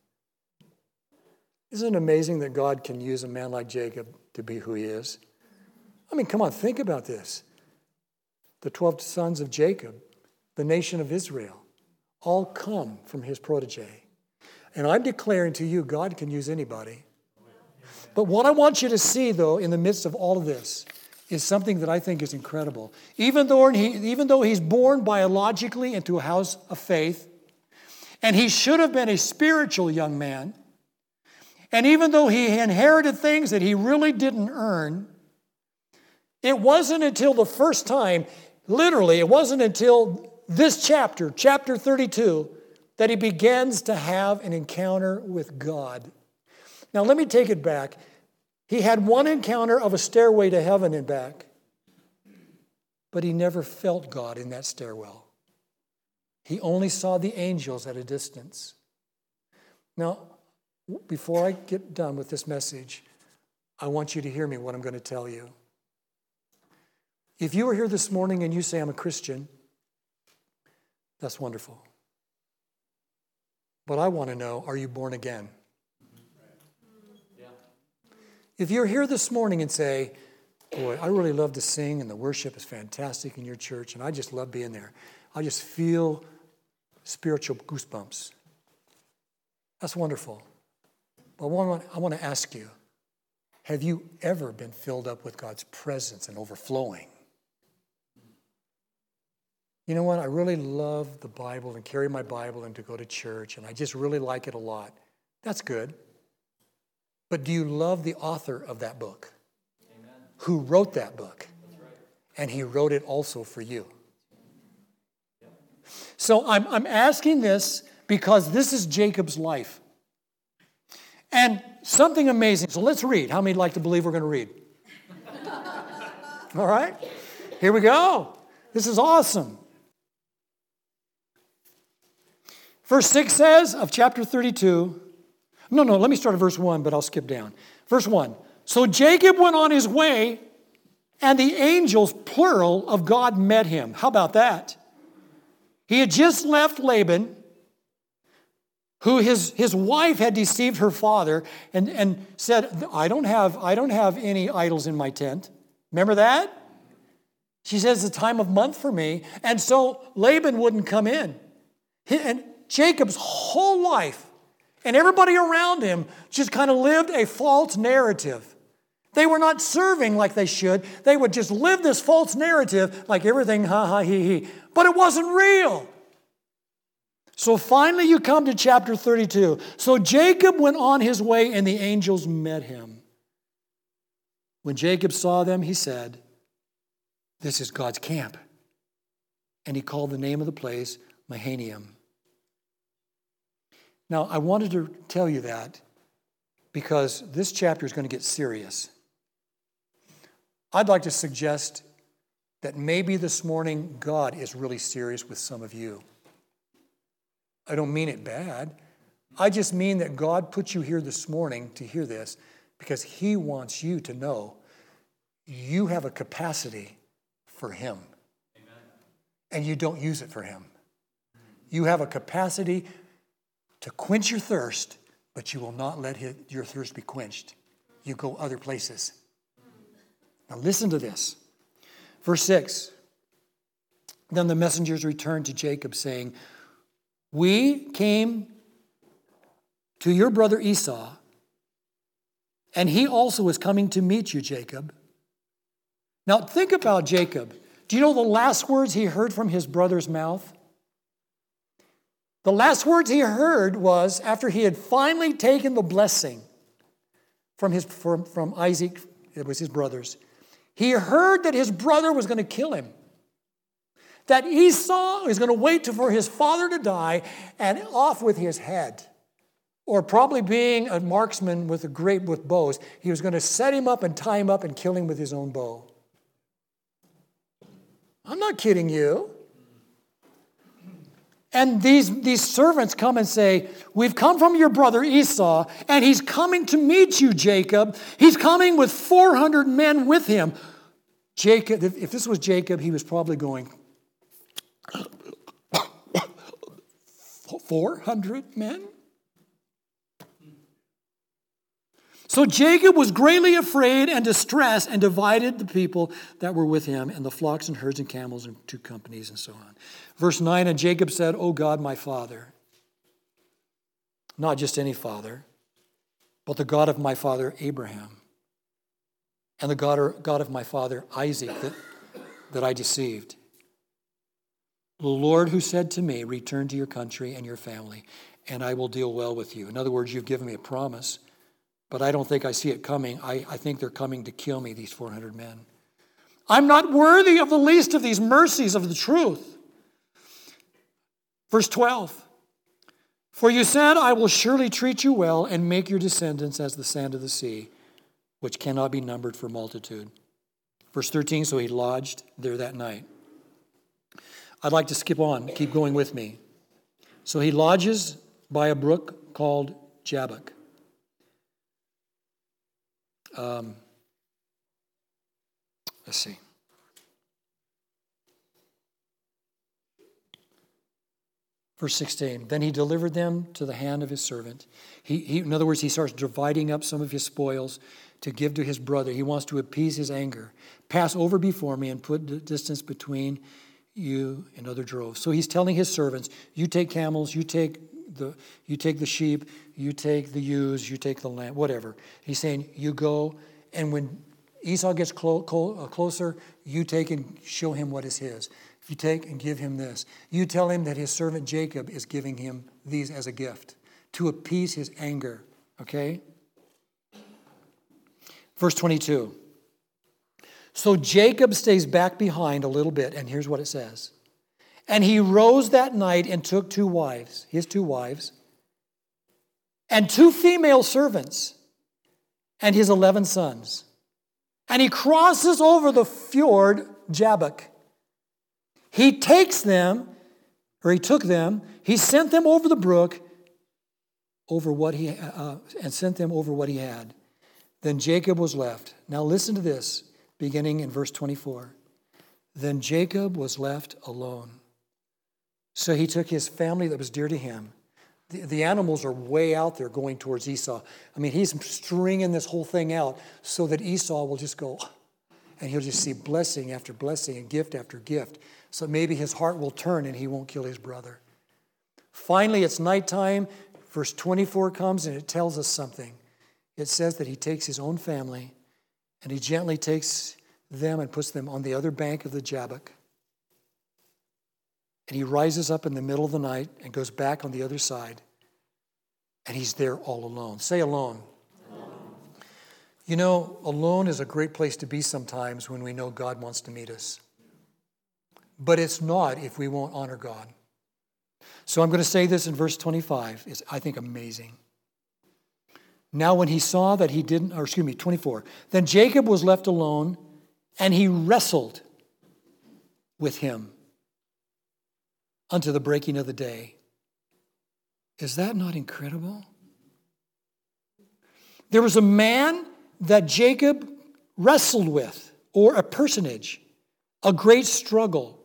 Isn't it amazing that God can use a man like Jacob to be who he is? I mean, come on, think about this. The 12 sons of Jacob, the nation of Israel, all come from his protege. And I'm declaring to you, God can use anybody. But what I want you to see, though, in the midst of all of this, is something that I think is incredible. Even though he's born biologically into a house of faith, and he should have been a spiritual young man, and even though he inherited things that he really didn't earn, it wasn't until the first time, literally, it wasn't until this chapter 32, that he begins to have an encounter with God. Now, let me take it back. He had one encounter of a stairway to heaven and back, but he never felt God in that stairwell. He only saw the angels at a distance. Now, before I get done with this message, I want you to hear me what I'm going to tell you. If you are here this morning and you say, I'm a Christian, that's wonderful. But I want to know, are you born again? If you're here this morning and say, boy, I really love to sing and the worship is fantastic in your church and I just love being there. I just feel spiritual goosebumps. That's wonderful. But I want to ask you, have you ever been filled up with God's presence and overflowing? You know what? I really love the Bible and carry my Bible and to go to church, and I just really like it a lot. That's good. But do you love the author of that book? Amen. Who wrote that book? That's right. And he wrote it also for you. Yep. So I'm asking this because this is Jacob's life. And something amazing. So let's read. How many like to believe we're going to read? All right. Here we go. This is awesome. Verse 6 says of chapter 32, no, let me start at verse 1, but I'll skip down. Verse 1, so Jacob went on his way, and the angels, plural, of God met him. How about that? He had just left Laban, who his wife had deceived her father and said, I don't have any idols in my tent. Remember that? She says, it's a time of month for me. And so Laban wouldn't come in. And Jacob's whole life and everybody around him just kind of lived a false narrative. They were not serving like they should. They would just live this false narrative like everything, ha, ha, he, he. But it wasn't real. So finally you come to chapter 32. So Jacob went on his way and the angels met him. When Jacob saw them, he said, this is God's camp. And he called the name of the place Mahanaim. Now, I wanted to tell you that because this chapter is going to get serious. I'd like to suggest that maybe this morning God is really serious with some of you. I don't mean it bad. I just mean that God put you here this morning to hear this because he wants you to know you have a capacity for him. Amen. And you don't use it for him. You have a capacity to quench your thirst, but you will not let your thirst be quenched. You go other places. Now listen to this. Verse 6. Then the messengers returned to Jacob saying, we came to your brother Esau, and he also is coming to meet you, Jacob. Now think about Jacob. Do you know the last words he heard from his brother's mouth? The last words he heard was after he had finally taken the blessing from Isaac, it was his brothers. He heard that his brother was going to kill him. That Esau is going to wait for his father to die and off with his head. Or probably being a marksman with bows, he was going to set him up and tie him up and kill him with his own bow. I'm not kidding you. And these servants come and say, we've come from your brother Esau, and he's coming to meet you, Jacob. He's coming with 400 men with him. Jacob, if this was Jacob, he was probably going, 400 men? So Jacob was greatly afraid and distressed and divided the people that were with him and the flocks and herds and camels in 2 companies and so on. Verse 9, and Jacob said, O God, my father, not just any father, but the God of my father Abraham and the God of my father Isaac that I deceived. The Lord who said to me, return to your country and your family, and I will deal well with you. In other words, you've given me a promise. But I don't think I see it coming. I think they're coming to kill me, these 400 men. I'm not worthy of the least of these mercies of the truth. Verse 12. For you said, I will surely treat you well and make your descendants as the sand of the sea, which cannot be numbered for multitude. Verse 13, so he lodged there that night. I'd like to skip on, keep going with me. So he lodges by a brook called Jabbok. Let's see. Verse 16, then he delivered them to the hand of his servant. In other words, he starts dividing up some of his spoils to give to his brother. He wants to appease his anger. Pass over before me and put distance between you and other droves. So he's telling his servants, you take camels, you take the sheep, you take the ewes, you take the lamb, whatever. He's saying, you go, and when Esau gets closer, you take and show him what is his. You take and give him this. You tell him that his servant Jacob is giving him these as a gift to appease his anger. Okay? Verse 22. So Jacob stays back behind a little bit, and here's what it says. And he rose that night and took 2 wives, his 2 wives, and 2 female servants, and his 11 sons. And he crosses over the fjord Jabbok. He takes them, or he took them, he sent them over the brook, and sent them over what he had. Then Jacob was left. Now listen to this, beginning in verse 24. Then Jacob was left alone. So he took his family that was dear to him. The animals are way out there going towards Esau. I mean, he's stringing this whole thing out so that Esau will just go, and he'll just see blessing after blessing and gift after gift. So maybe his heart will turn and he won't kill his brother. Finally, it's nighttime. Verse 24 comes and it tells us something. It says that he takes his own family and he gently takes them and puts them on the other bank of the Jabbok. And he rises up in the middle of the night and goes back on the other side. And he's there all alone. Say alone. Alone. You know, alone is a great place to be sometimes when we know God wants to meet us. But it's not if we won't honor God. So I'm going to say this in verse 25. It's, I think, amazing. Now when he saw that he didn't, 24. Then Jacob was left alone and he wrestled with him unto the breaking of the day. Is that not incredible? There was a man that Jacob wrestled with, or a personage, a great struggle.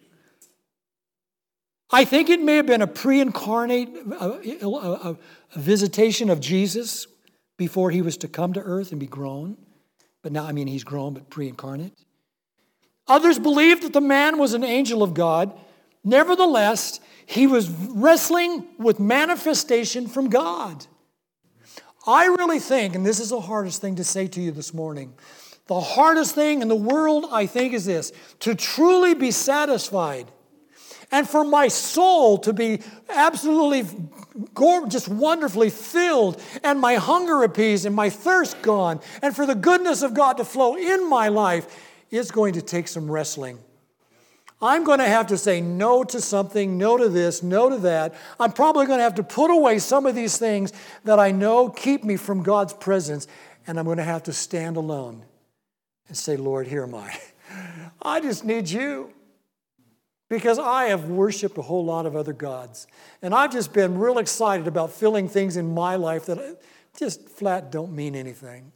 I think it may have been a pre-incarnate a visitation of Jesus before he was to come to earth and be grown. But now, he's grown, but pre-incarnate. Others believed that the man was an angel of God. Nevertheless, He was wrestling with manifestation from God. I really think, and this is the hardest thing to say to you this morning, the hardest thing in the world, I think, is this: to truly be satisfied and for my soul to be absolutely just wonderfully filled and my hunger appeased and my thirst gone and for the goodness of God to flow in my life, it's going to take some wrestling. I'm going to have to say no to something, no to this, no to that. I'm probably going to have to put away some of these things that I know keep me from God's presence, and I'm going to have to stand alone and say, Lord, here am I. I just need you. Because I have worshiped a whole lot of other gods. And I've just been real excited about filling things in my life that just flat don't mean anything.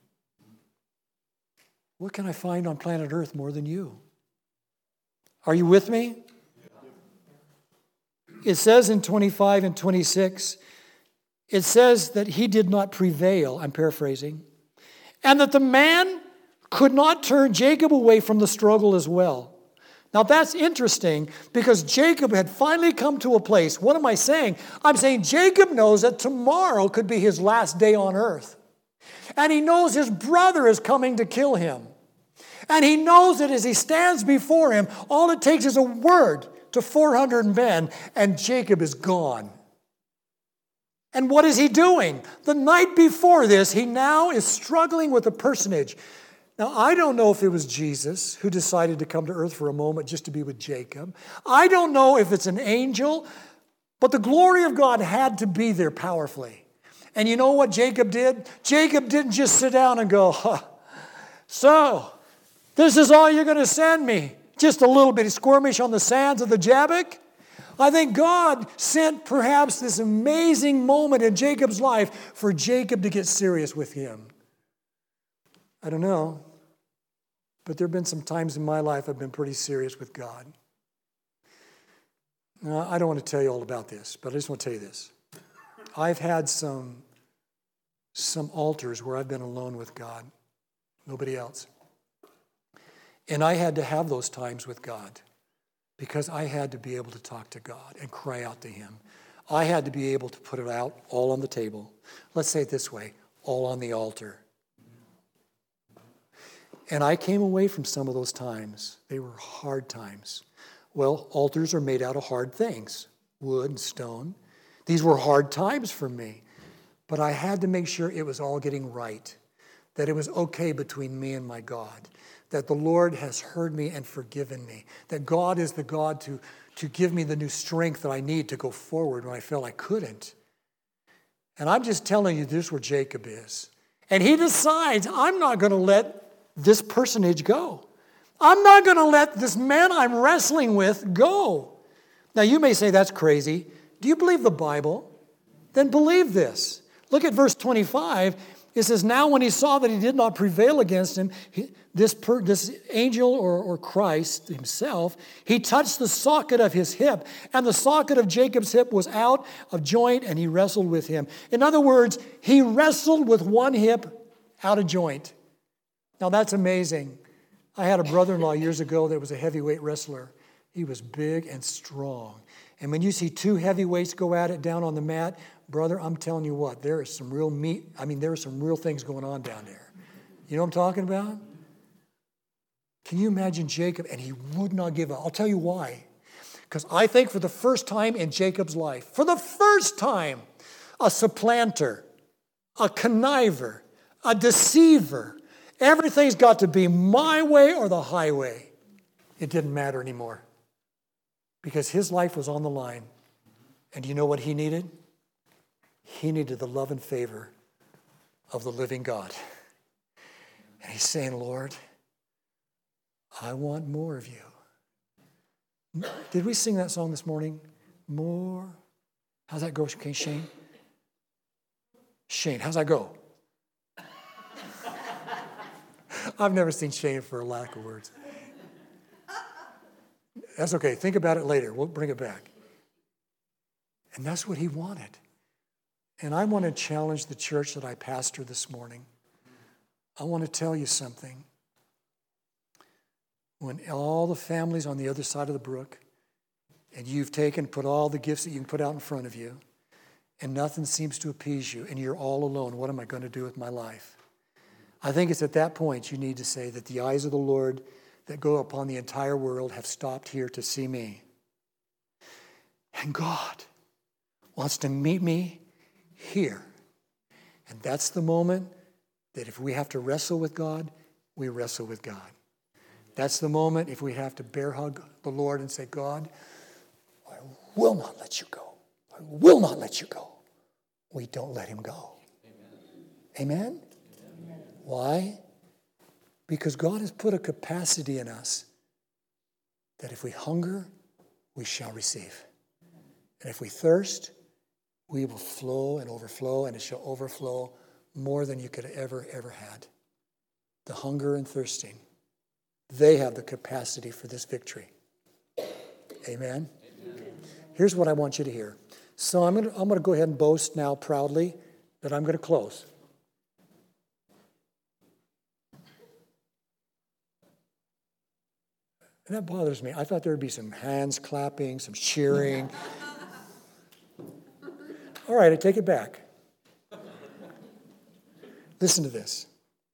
What can I find on planet Earth more than you? Are you with me? It says in 25 and 26, it says that he did not prevail, I'm paraphrasing, and that the man could not turn Jacob away from the struggle as well. Now that's interesting because Jacob had finally come to a place. What am I saying? I'm saying Jacob knows that tomorrow could be his last day on earth. And he knows his brother is coming to kill him. And he knows that as he stands before him, all it takes is a word to 400 men, and Jacob is gone. And what is he doing? The night before this, he now is struggling with a personage. Now, I don't know if it was Jesus who decided to come to earth for a moment just to be with Jacob. I don't know if it's an angel, but the glory of God had to be there powerfully. And you know what Jacob did? Jacob didn't just sit down and go, so, this is all you're going to send me? Just a little bit squirmish on the sands of the Jabbok? I think God sent perhaps this amazing moment in Jacob's life for Jacob to get serious with him. I don't know, but there have been some times in my life I've been pretty serious with God. Now, I don't want to tell you all about this, but I just want to tell you this. I've had some altars where I've been alone with God, nobody else. And I had to have those times with God because I had to be able to talk to God and cry out to Him. I had to be able to put it out all on the table. Let's say it this way, all on the altar. And I came away from some of those times. They were hard times. Well, altars are made out of hard things, wood and stone. These were hard times for me. But I had to make sure it was all getting right, that it was okay between me and my God, that the Lord has heard me and forgiven me, that God is the God to give me the new strength that I need to go forward when I felt I couldn't. And I'm just telling you, this is where Jacob is. And he decides, I'm not going to let this personage go. I'm not going to let this man I'm wrestling with go. Now you may say that's crazy. Do you believe the Bible? Then believe this. Look at verse 25. It says, now when he saw that he did not prevail against him, this angel or Christ himself, he touched the socket of his hip, and the socket of Jacob's hip was out of joint, and he wrestled with him. In other words, he wrestled with one hip out of joint. Now that's amazing. I had a brother-in-law years ago that was a heavyweight wrestler. He was big and strong. And when you see two heavyweights go at it down on the mat, brother, I'm telling you what, there is some real meat. There are some real things going on down there. You know what I'm talking about? Can you imagine Jacob? And he would not give up. I'll tell you why. Because I think for the first time in Jacob's life, for the first time, a supplanter, a conniver, a deceiver, everything's got to be my way or the highway. It didn't matter anymore. Because his life was on the line. And do you know what he needed? He needed the love and favor of the living God. And he's saying, Lord, I want more of you. Did we sing that song this morning? More. How's that go, okay, Shane? Shane, how's that go? I've never seen Shane for a lack of words. That's okay. Think about it later. We'll bring it back. And that's what he wanted. And I want to challenge the church that I pastor this morning. I want to tell you something. When all the families on the other side of the brook, and you've put all the gifts that you can put out in front of you, and nothing seems to appease you, and you're all alone. What am I going to do with my life? I think it's at that point you need to say that the eyes of the Lord that go upon the entire world have stopped here to see me. And God wants to meet me here. And that's the moment that if we have to wrestle with God, we wrestle with God. That's the moment if we have to bear hug the Lord and say, God, I will not let you go. I will not let you go. We don't let him go. Amen? Amen? Amen. Why? Because God has put a capacity in us that if we hunger, we shall receive. And if we thirst, we will flow and overflow, and it shall overflow more than you could ever had. The hunger and thirsting, they have the capacity for this victory. Amen? Amen. Here's what I want you to hear. So I'm going to go ahead and boast now proudly that I'm going to close. And that bothers me. I thought there would be some hands clapping, some cheering. All right, I take it back. Listen to this.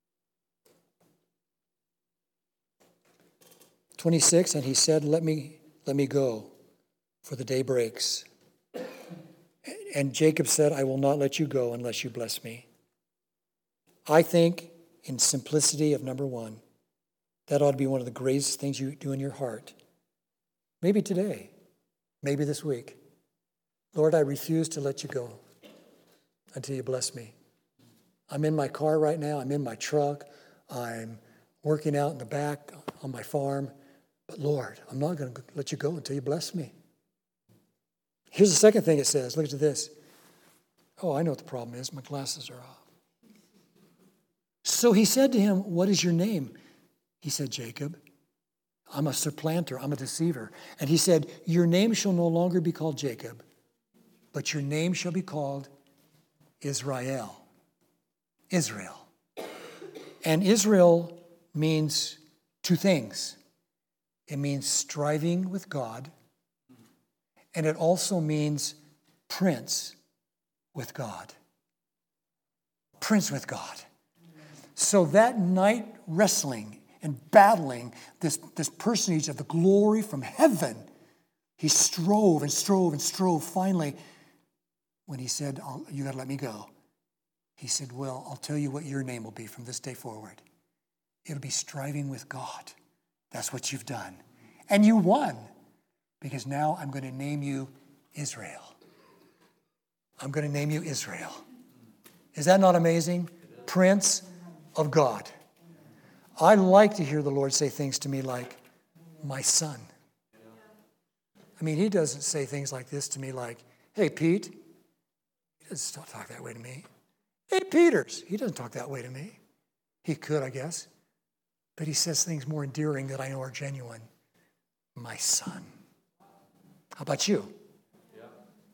26, and he said, let me go, for the day breaks. And Jacob said, I will not let you go unless you bless me. I think in simplicity of number one, that ought to be one of the greatest things you do in your heart. Maybe today, maybe this week. Lord, I refuse to let you go until you bless me. I'm in my car right now. I'm in my truck. I'm working out in the back on my farm. But Lord, I'm not going to let you go until you bless me. Here's the second thing it says. Look at this. Oh, I know what the problem is. My glasses are off. So he said to him, what is your name? He said, Jacob. I'm a supplanter. I'm a deceiver. And he said, your name shall no longer be called Jacob, but your name shall be called Israel. Israel. And Israel means two things. It means striving with God, and it also means prince with God. Prince with God. So that night wrestling and battling this personage of the glory from heaven, he strove and strove and strove. Finally, when he said, you got to let me go, he said, well, I'll tell you what your name will be from this day forward. It'll be striving with God. That's what you've done. And you won, because now I'm going to name you Israel. I'm going to name you Israel. Is that not amazing? Prince of God. I like to hear the Lord say things to me like, my son. I mean, he doesn't say things like this to me like, hey, Pete. He doesn't talk that way to me. Hey, Peters. He doesn't talk that way to me. He could, I guess. But he says things more endearing that I know are genuine. My son. How about you? Yeah.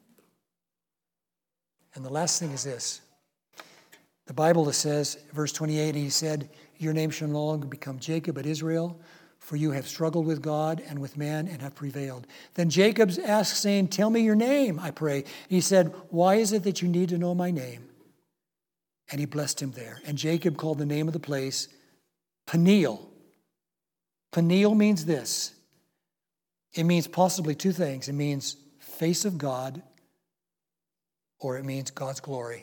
And the last thing is this. The Bible says, verse 28, he said, your name shall no longer become Jacob, but Israel, for you have struggled with God and with man and have prevailed. Then Jacob asked, saying, tell me your name, I pray. He said, why is it that you need to know my name? And he blessed him there. And Jacob called the name of the place Peniel. Peniel means this. It means possibly two things. It means face of God, or it means God's glory.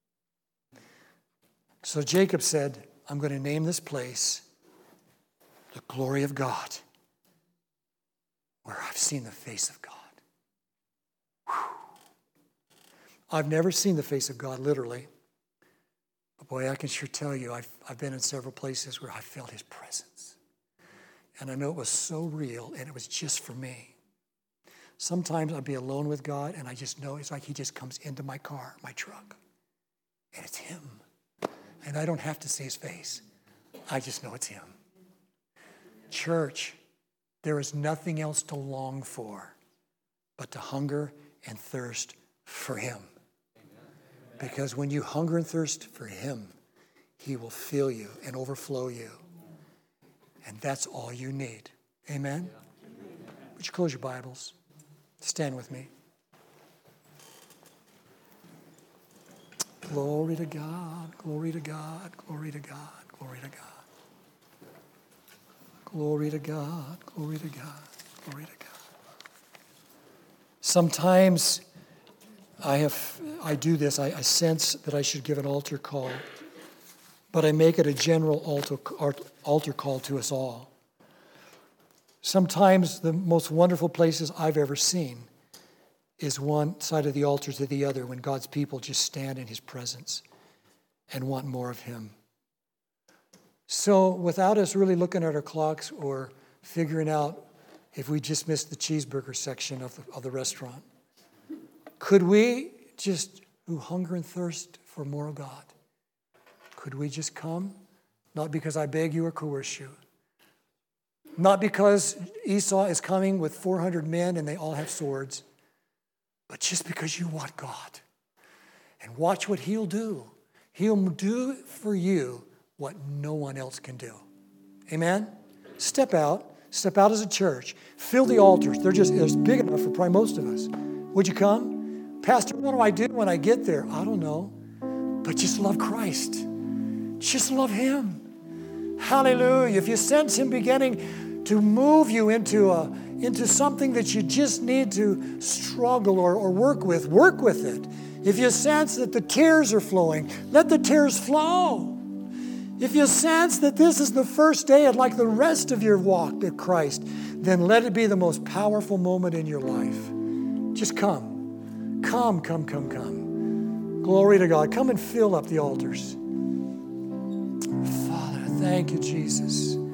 So Jacob said, I'm going to name this place the glory of God, where I've seen the face of God. Whew. I've never seen the face of God literally. But boy, I can sure tell you, I've been in several places where I felt his presence. And I know it was so real, and it was just for me. Sometimes I'd be alone with God, and I just know it's like he just comes into my car, my truck, and it's him. And I don't have to see his face. I just know it's him. Church, there is nothing else to long for but to hunger and thirst for him. Because when you hunger and thirst for him, he will fill you and overflow you. And that's all you need. Amen? Would you close your Bibles? Stand with me. Glory to God, glory to God, glory to God, glory to God. Glory to God, glory to God, glory to God. Sometimes I do this. I sense that I should give an altar call, but I make it a general altar call to us all. Sometimes the most wonderful places I've ever seen is one side of the altar to the other when God's people just stand in his presence and want more of him. So without us really looking at our clocks or figuring out if we just missed the cheeseburger section of the restaurant, could we just, who hunger and thirst for more of God, could we just come? Not because I beg you or coerce you. Not because Esau is coming with 400 men and they all have swords, but just because you want God. And watch what he'll do. He'll do for you what no one else can do. Amen? Step out as a church. Fill the altars. It's big enough for probably most of us. Would you come? Pastor, what do I do when I get there? I don't know. But just love Christ. Just love him. Hallelujah. If you sense him beginning to move you into something that you just need to struggle or work with it. If you sense that the tears are flowing, let the tears flow. If you sense that this is the first day and like the rest of your walk with Christ, then let it be the most powerful moment in your life. Just come. Come. Glory to God. Come and fill up the altars. Father, thank you, Jesus.